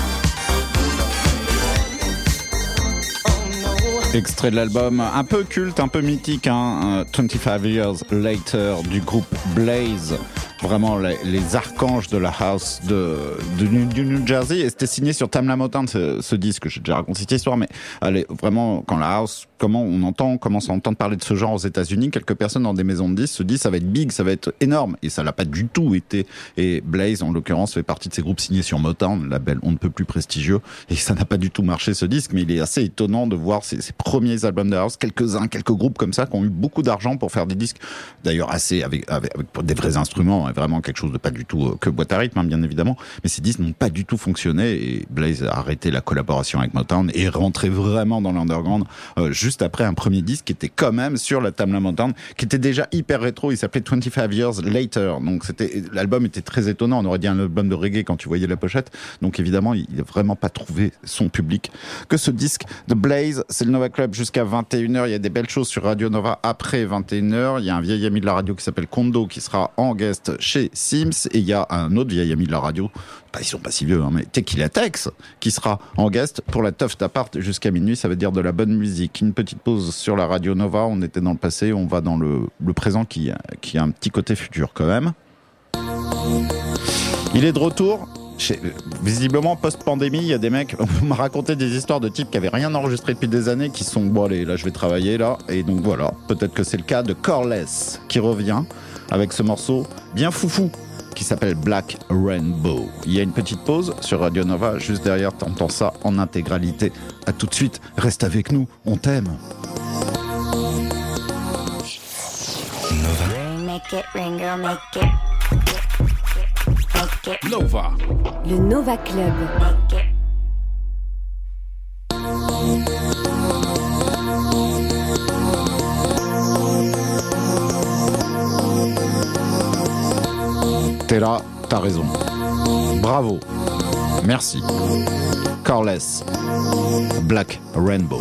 Extrait de l'album un peu culte, un peu mythique, hein, vingt-cinq Years Later du groupe Blaze. Vraiment les, les archanges de la house de, de, du New Jersey. Et c'était signé sur Tamla Motown, ce, ce disque. J'ai déjà raconté cette histoire, mais allez, vraiment, quand la house, comment on entend, commence à entendre parler de ce genre aux États-Unis, quelques personnes dans des maisons de disques se disent ça va être big, ça va être énorme. Et ça l'a pas du tout été. Et Blaze, en l'occurrence, fait partie de ces groupes signés sur Motown, label on ne peut plus prestigieux. Et ça n'a pas du tout marché, ce disque, mais il est assez étonnant de voir ces, ces premiers albums de house, quelques-uns, quelques groupes comme ça, qui ont eu beaucoup d'argent pour faire des disques, d'ailleurs assez, avec, avec, avec des vrais instruments, vraiment quelque chose de pas du tout euh, que boîte à rythme, hein, bien évidemment, mais ces disques n'ont pas du tout fonctionné et Blaze a arrêté la collaboration avec Motown et est rentré vraiment dans l'underground euh, juste après un premier disque qui était quand même sur la Tamla Motown, qui était déjà hyper rétro, il s'appelait vingt-cinq Years Later, donc c'était, l'album était très étonnant, on aurait dit un album de reggae quand tu voyais la pochette, donc évidemment il n'a vraiment pas trouvé son public que ce disque de Blaze. C'est le Nova Club jusqu'à vingt et une heures, il y a des belles choses sur Radio Nova après vingt et une heures, il y a un vieil ami de la radio qui s'appelle Kondo qui sera en guest chez Sims, et il y a un autre vieil ami de la radio, bah, ils sont pas si vieux, hein, mais Tequila Tex, qui sera en guest pour la Tough d'Apart jusqu'à minuit, ça veut dire de la bonne musique. Une petite pause sur la Radio Nova, on était dans le passé, on va dans le, le présent qui, qui a un petit côté futur quand même. Il est de retour. Chez, visiblement post-pandémie, il y a des mecs, on m'a raconté des histoires de types qui avaient rien enregistré depuis des années, qui sont, bon allez, là je vais travailler là, et donc voilà, peut-être que c'est le cas de Coreless, qui revient avec ce morceau bien foufou, qui s'appelle Black Rainbow. Il y a une petite pause sur Radio Nova, juste derrière, t'entends ça en intégralité. À tout de suite, reste avec nous, on t'aime. Nova. Le Nova Club. T'es là, t'as raison. Bravo. Merci. Coreless. Black Rainbow.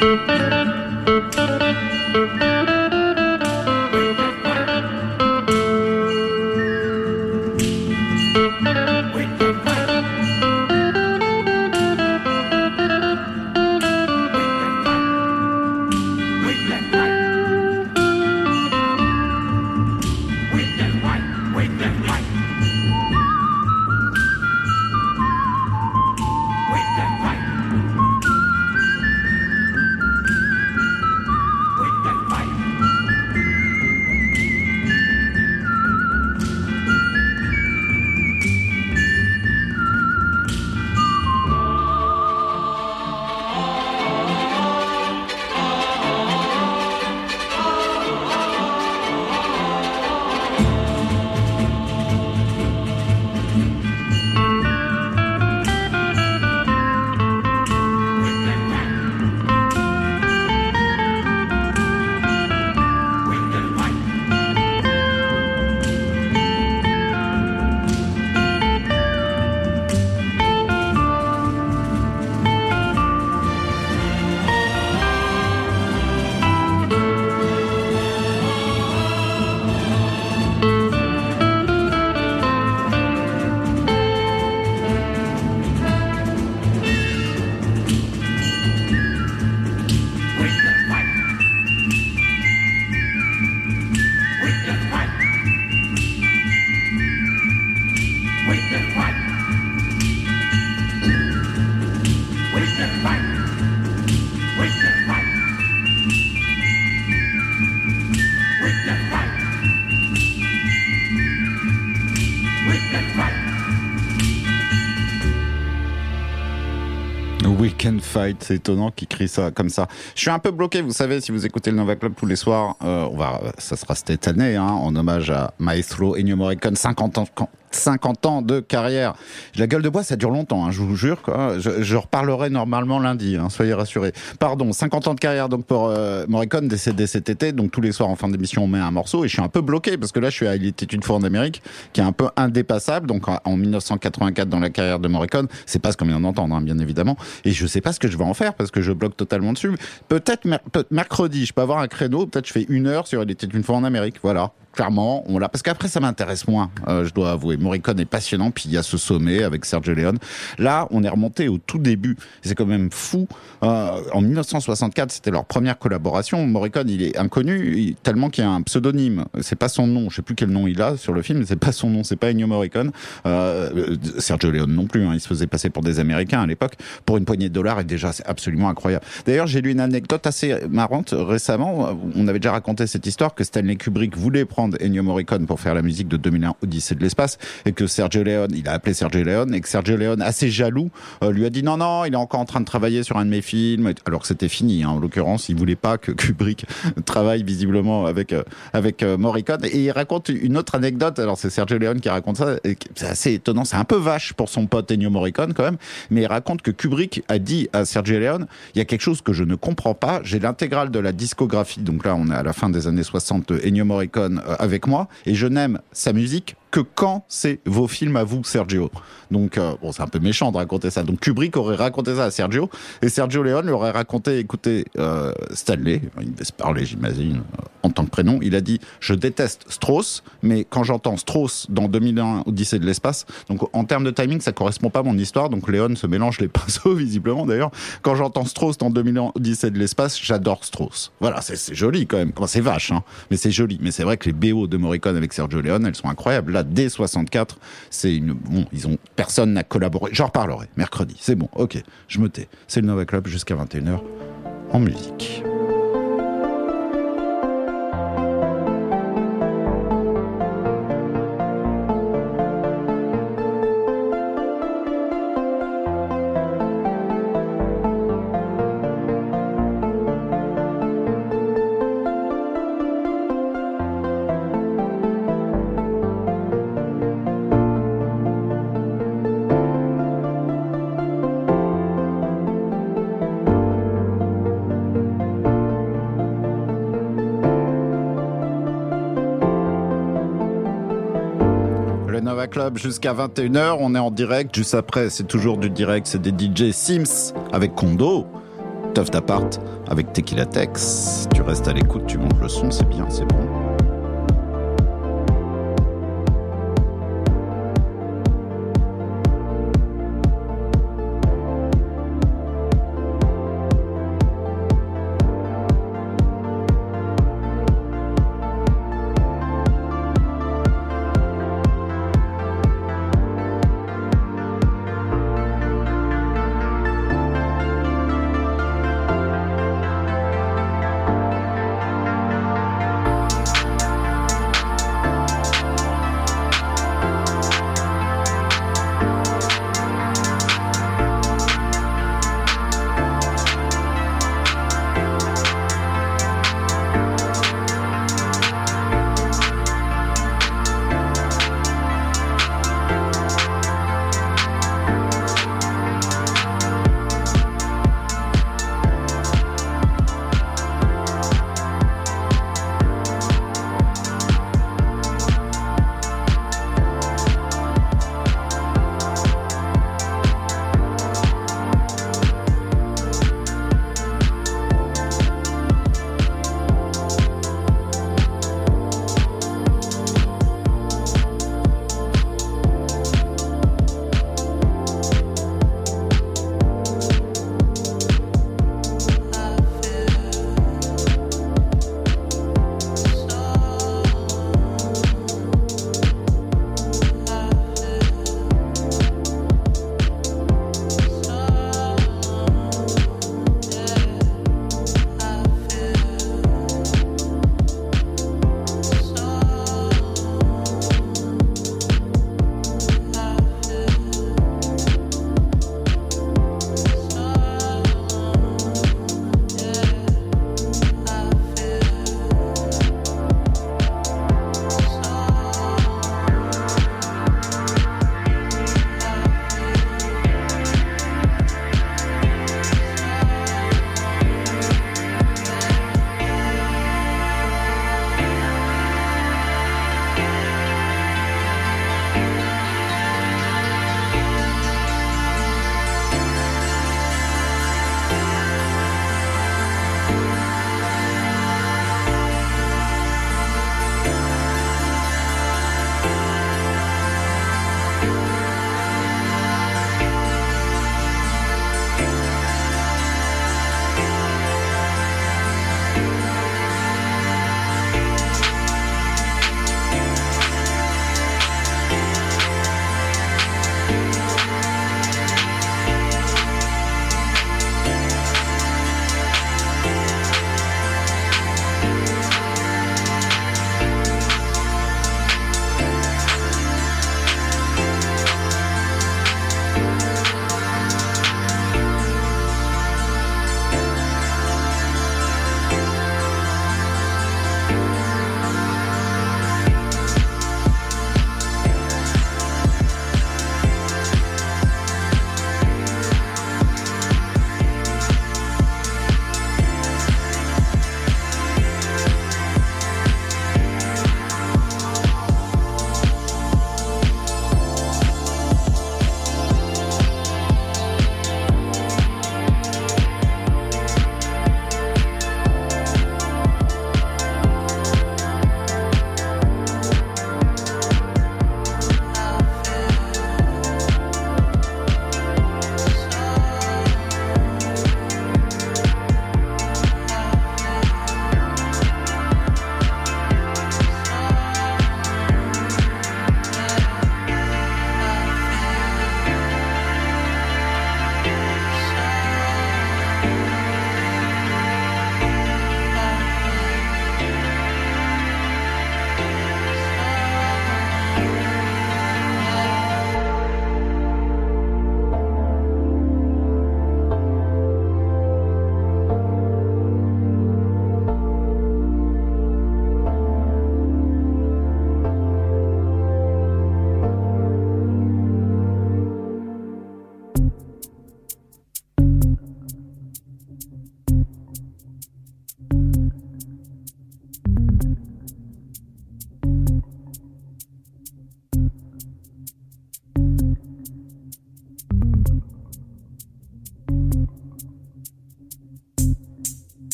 We Can Fight, c'est étonnant qu'il crie ça comme ça. Je suis un peu bloqué, vous savez, si vous écoutez le Nova Club tous les soirs, euh, on va, ça sera cette année, hein, en hommage à Maestro Ennio Morricone, cinquante ans, cinquante ans de carrière. La gueule de bois, ça dure longtemps, hein, je vous jure. Quoi. Je, je reparlerai normalement lundi, hein, soyez rassurés. Pardon, cinquante ans de carrière donc pour euh, Morricone, décédé cet été. Donc tous les soirs en fin d'émission, on met un morceau et je suis un peu bloqué parce que là, je suis à Il était une fois en Amérique, qui est un peu indépassable. Donc en, en dix-neuf cent quatre-vingt-quatre, dans la carrière de Morricone, c'est pas ce qu'on vient d'entendre, hein, bien évidemment. Et je sais pas ce que je vais en faire parce que je bloque totalement dessus. Peut-être mer- peut- mercredi, je peux avoir un créneau. Peut-être je fais une heure sur Il était une fois en Amérique. Voilà. Clairement, on l'a, parce qu'après ça m'intéresse moins, euh, je dois avouer. Morricone est passionnant, puis il y a ce sommet avec Sergio Leone. Là, on est remonté au tout début. C'est quand même fou. Euh, en dix-neuf cent soixante-quatre, c'était leur première collaboration. Morricone, il est inconnu, il, tellement qu'il y a un pseudonyme. C'est pas son nom. Je sais plus quel nom il a sur le film, mais c'est pas son nom. C'est pas Ennio Morricone. Euh, Sergio Leone non plus. Hein, il se faisait passer pour des Américains à l'époque. Pour une poignée de dollars, et déjà, c'est absolument incroyable. D'ailleurs, j'ai lu une anecdote assez marrante récemment. On avait déjà raconté cette histoire que Stanley Kubrick voulait prendre Ennio Morricone pour faire la musique de deux mille un Odyssée de l'espace, et que Sergio Leone, il a appelé Sergio Leone, et que Sergio Leone, assez jaloux, euh, lui a dit non, non, il est encore en train de travailler sur un de mes films, alors que c'était fini, hein, en l'occurrence, il voulait pas que Kubrick travaille visiblement avec, euh, avec euh, Morricone. Et il raconte une autre anecdote, alors c'est Sergio Leone qui raconte ça, et c'est assez étonnant, c'est un peu vache pour son pote Ennio Morricone quand même, mais il raconte que Kubrick a dit à Sergio Leone, il y a quelque chose que je ne comprends pas, j'ai l'intégrale de la discographie, donc là on est à la fin des années soixante de Ennio Morricone euh, avec moi, et je n'aime sa musique que quand c'est vos films à vous, Sergio. Donc, euh, bon, c'est un peu méchant de raconter ça. Donc, Kubrick aurait raconté ça à Sergio, et Sergio Leone lui aurait raconté, écoutez, euh, Stanley, il devait se parler, j'imagine, euh, en tant que prénom, il a dit, je déteste Strauss, mais quand j'entends Strauss dans deux mille un Odyssée de l'espace, donc en termes de timing, ça correspond pas à mon histoire, donc Leone se mélange les pinceaux, visiblement, d'ailleurs. Quand j'entends Strauss dans deux mille un Odyssée de l'espace, j'adore Strauss. Voilà, c'est, c'est joli quand même. C'est vache, hein, mais c'est joli. Mais c'est vrai que les B O de Morricone avec Sergio Leone, elles sont incroyables. Là, dès soixante-quatre, c'est une, bon, ils ont, personne n'a collaboré. J'en reparlerai mercredi. C'est bon, ok, je me tais. C'est le Nova Club jusqu'à vingt et une heures en musique. Club jusqu'à vingt et une heures, on est en direct. Juste après, c'est toujours du direct, c'est des D J Sims avec Kondo. Tough d'Apart avec Tequila Tex. Tu restes à l'écoute, tu montes le son, c'est bien, c'est bon.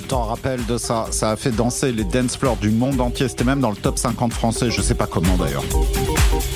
t'en rappelles de ça. Ça a fait danser les dance floors du monde entier. C'était même dans le top cinquante français. Je sais pas comment d'ailleurs. Pourquoi ?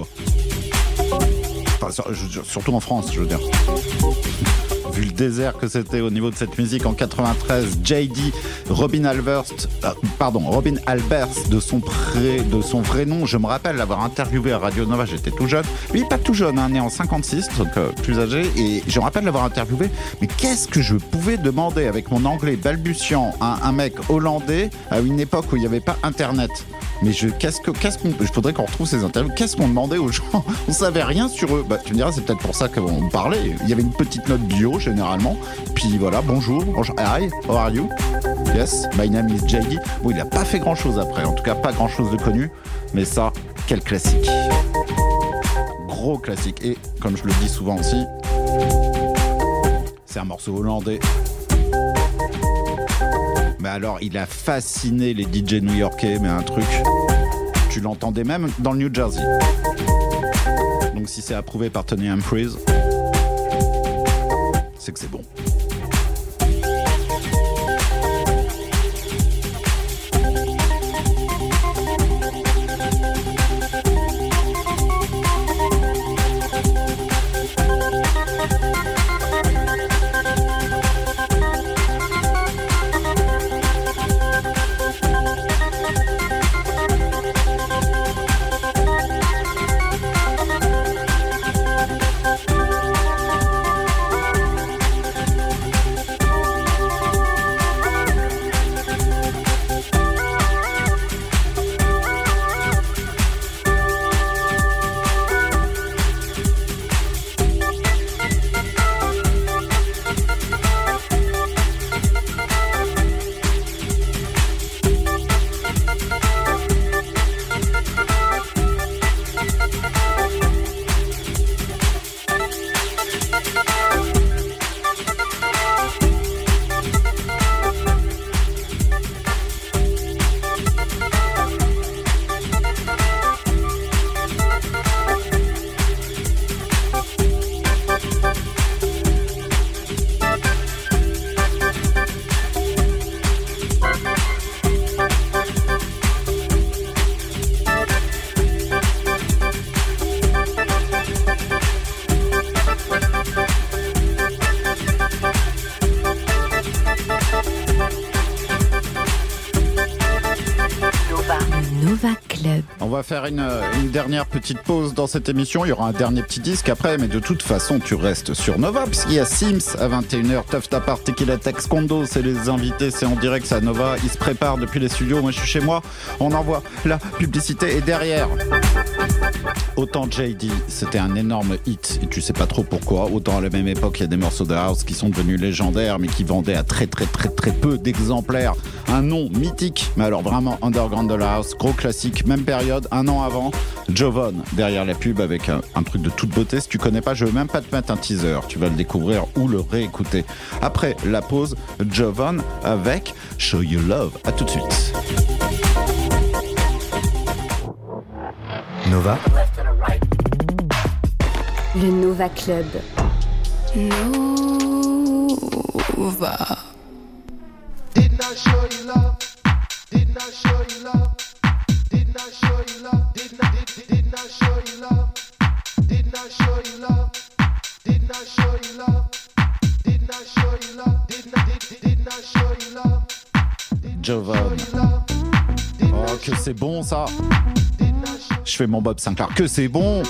Enfin, surtout en France, je veux dire. Vu le désert que c'était au niveau de cette musique en quatre-vingt-treize, J D, Robin Albers, euh, pardon, Robin Albers, de son, pré, de son vrai nom, je me rappelle l'avoir interviewé à Radio Nova, j'étais tout jeune. Lui, pas tout jeune, hein, né en cinquante-six, donc euh, plus âgé, et je me rappelle l'avoir interviewé. Mais qu'est-ce que je pouvais demander avec mon anglais balbutiant à un mec hollandais à une époque où il n'y avait pas Internet ? Mais je, qu'est-ce que, qu'est-ce qu'on, je faudrait qu'on retrouve ces interviews. Qu'est-ce qu'on demandait aux gens ? On savait rien sur eux. Bah, tu me diras, c'est peut-être pour ça qu'on parlait. Il y avait une petite note bio, généralement. Puis voilà, bonjour, bonjour, hi, how are you? Yes, my name is J D. Bon, il n'a pas fait grand-chose après. En tout cas, pas grand-chose de connu. Mais ça, quel classique. Gros classique. Et, comme je le dis souvent aussi, c'est un morceau hollandais. Mais alors, il a fasciné les D J new-yorkais, mais un truc, tu l'entendais même dans le New Jersey. Donc si c'est approuvé par Tony Humphries, c'est que c'est bon. On va faire une, une dernière petite pause dans cette émission. Il y aura un dernier petit disque après, mais de toute façon, tu restes sur Nova, puisqu'il y a Sims à vingt et une heures, Tough Tapart, Tequila Tex Kondo, c'est les invités, c'est en direct, c'est à Nova. Ils se préparent depuis les studios. Moi, je suis chez moi. On envoie la publicité. Et derrière, autant J D, c'était un énorme hit, et tu sais pas trop pourquoi. Autant à la même époque, il y a des morceaux de house qui sont devenus légendaires, mais qui vendaient à très, très, très, très peu d'exemplaires. Un nom mythique, mais alors vraiment underground de la house, gros classique, même période, un an avant, Jovan, derrière la pub avec un, un truc de toute beauté. Si tu connais pas, je veux même pas te mettre un teaser, tu vas le découvrir ou le réécouter. Après la pause, Jovan avec Show You Love. À tout de suite. Nova. Le Nova Club. Nova. Did not show you love. Did not show you love. Did not show you love. Did not did, did not show you love. Did not show you love. Did not show you love. Did not show you love. Did not did, did not show you love. Jovan. Oh, que c'est bon ça. Je fais mon Bob Sinclair. Que c'est bon.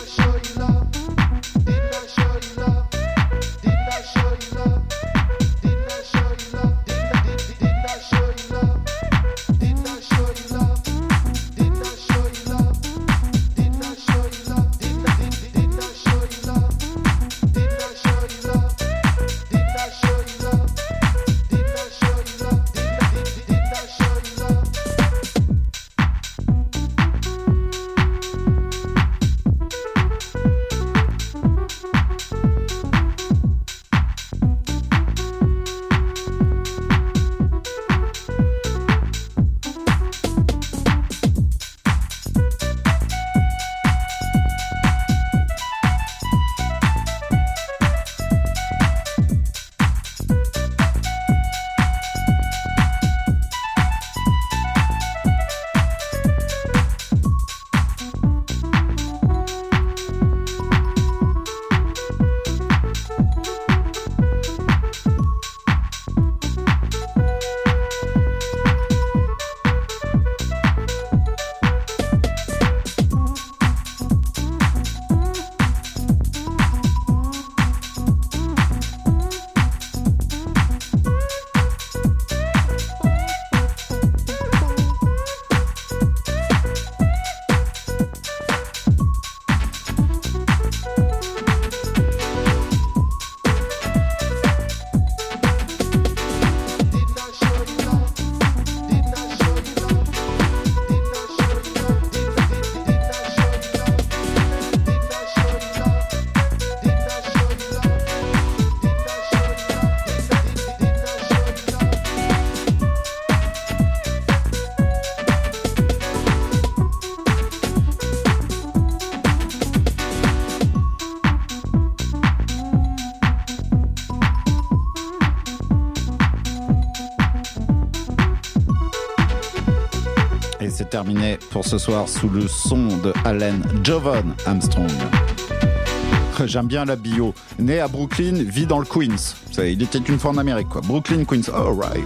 c'est terminé pour ce soir sous le son de Allen Jovan Armstrong. J'aime bien la bio. Né à Brooklyn, vit dans le Queens. Ça, il était une fois en Amérique, quoi. Brooklyn, Queens, all right.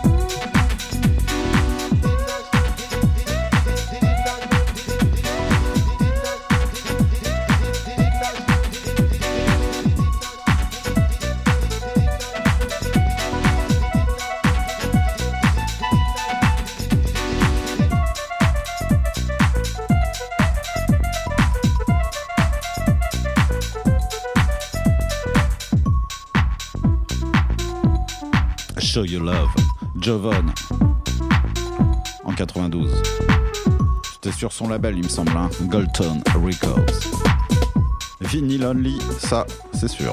Show You Love, Jovan, en quatre-vingt-douze. C'était sur son label, il me semble, hein, Golden Records. Vinyl Only, ça, c'est sûr.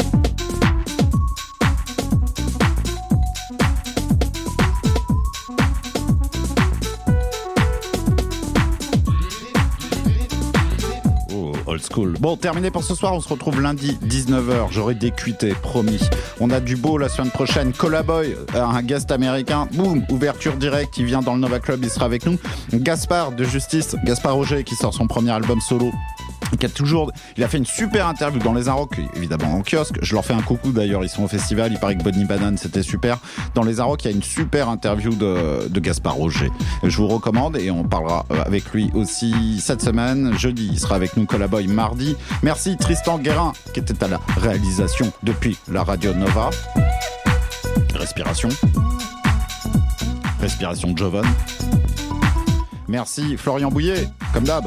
Old school. Bon, terminé pour ce soir, on se retrouve lundi dix-neuf heures, j'aurai décuité, promis. On a du beau la semaine prochaine, Collaboy, un guest américain, boum, ouverture directe, il vient dans le Nova Club, il sera avec nous. Gaspard de Justice, Gaspard Roger qui sort son premier album solo. Qui a toujours, il a fait une super interview dans les Arocs, évidemment en kiosque. Je leur fais un coucou d'ailleurs, ils sont au festival. Il paraît que Bonnie Banane c'était super. Dans les Arocs, il y a une super interview de, de Gaspard Roger. Je vous recommande et on parlera avec lui aussi cette semaine. Jeudi, il sera avec nous, Collaboy mardi. Merci Tristan Guérin qui était à la réalisation depuis la Radio Nova. Respiration. Respiration Jovan. Merci Florian Bouillet, comme d'hab.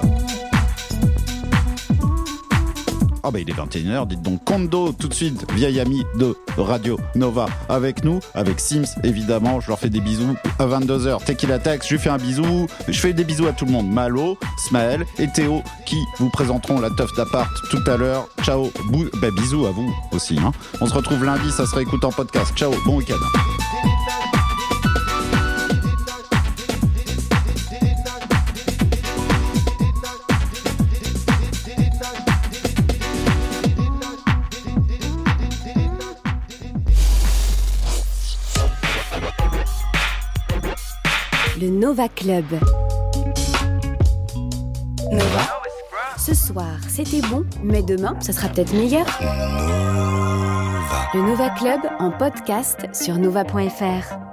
Ah oh bah il est vingt et une heures, dites donc Kondo tout de suite, vieil ami de Radio Nova avec nous, avec Sims évidemment, je leur fais des bisous à vingt-deux heures, Tequila Tex, je lui fais un bisou, je fais des bisous à tout le monde, Malo, Smaël et Théo qui vous présenteront la teuf d'appart tout à l'heure, ciao, bou- bah, bisous à vous aussi, hein. On se retrouve lundi, ça sera écoute en podcast, ciao, bon week-end. Le Nova Club. Nova. Ce soir, c'était bon, mais demain, ça sera peut-être meilleur. Nova. Le Nova Club en podcast sur nova point f r.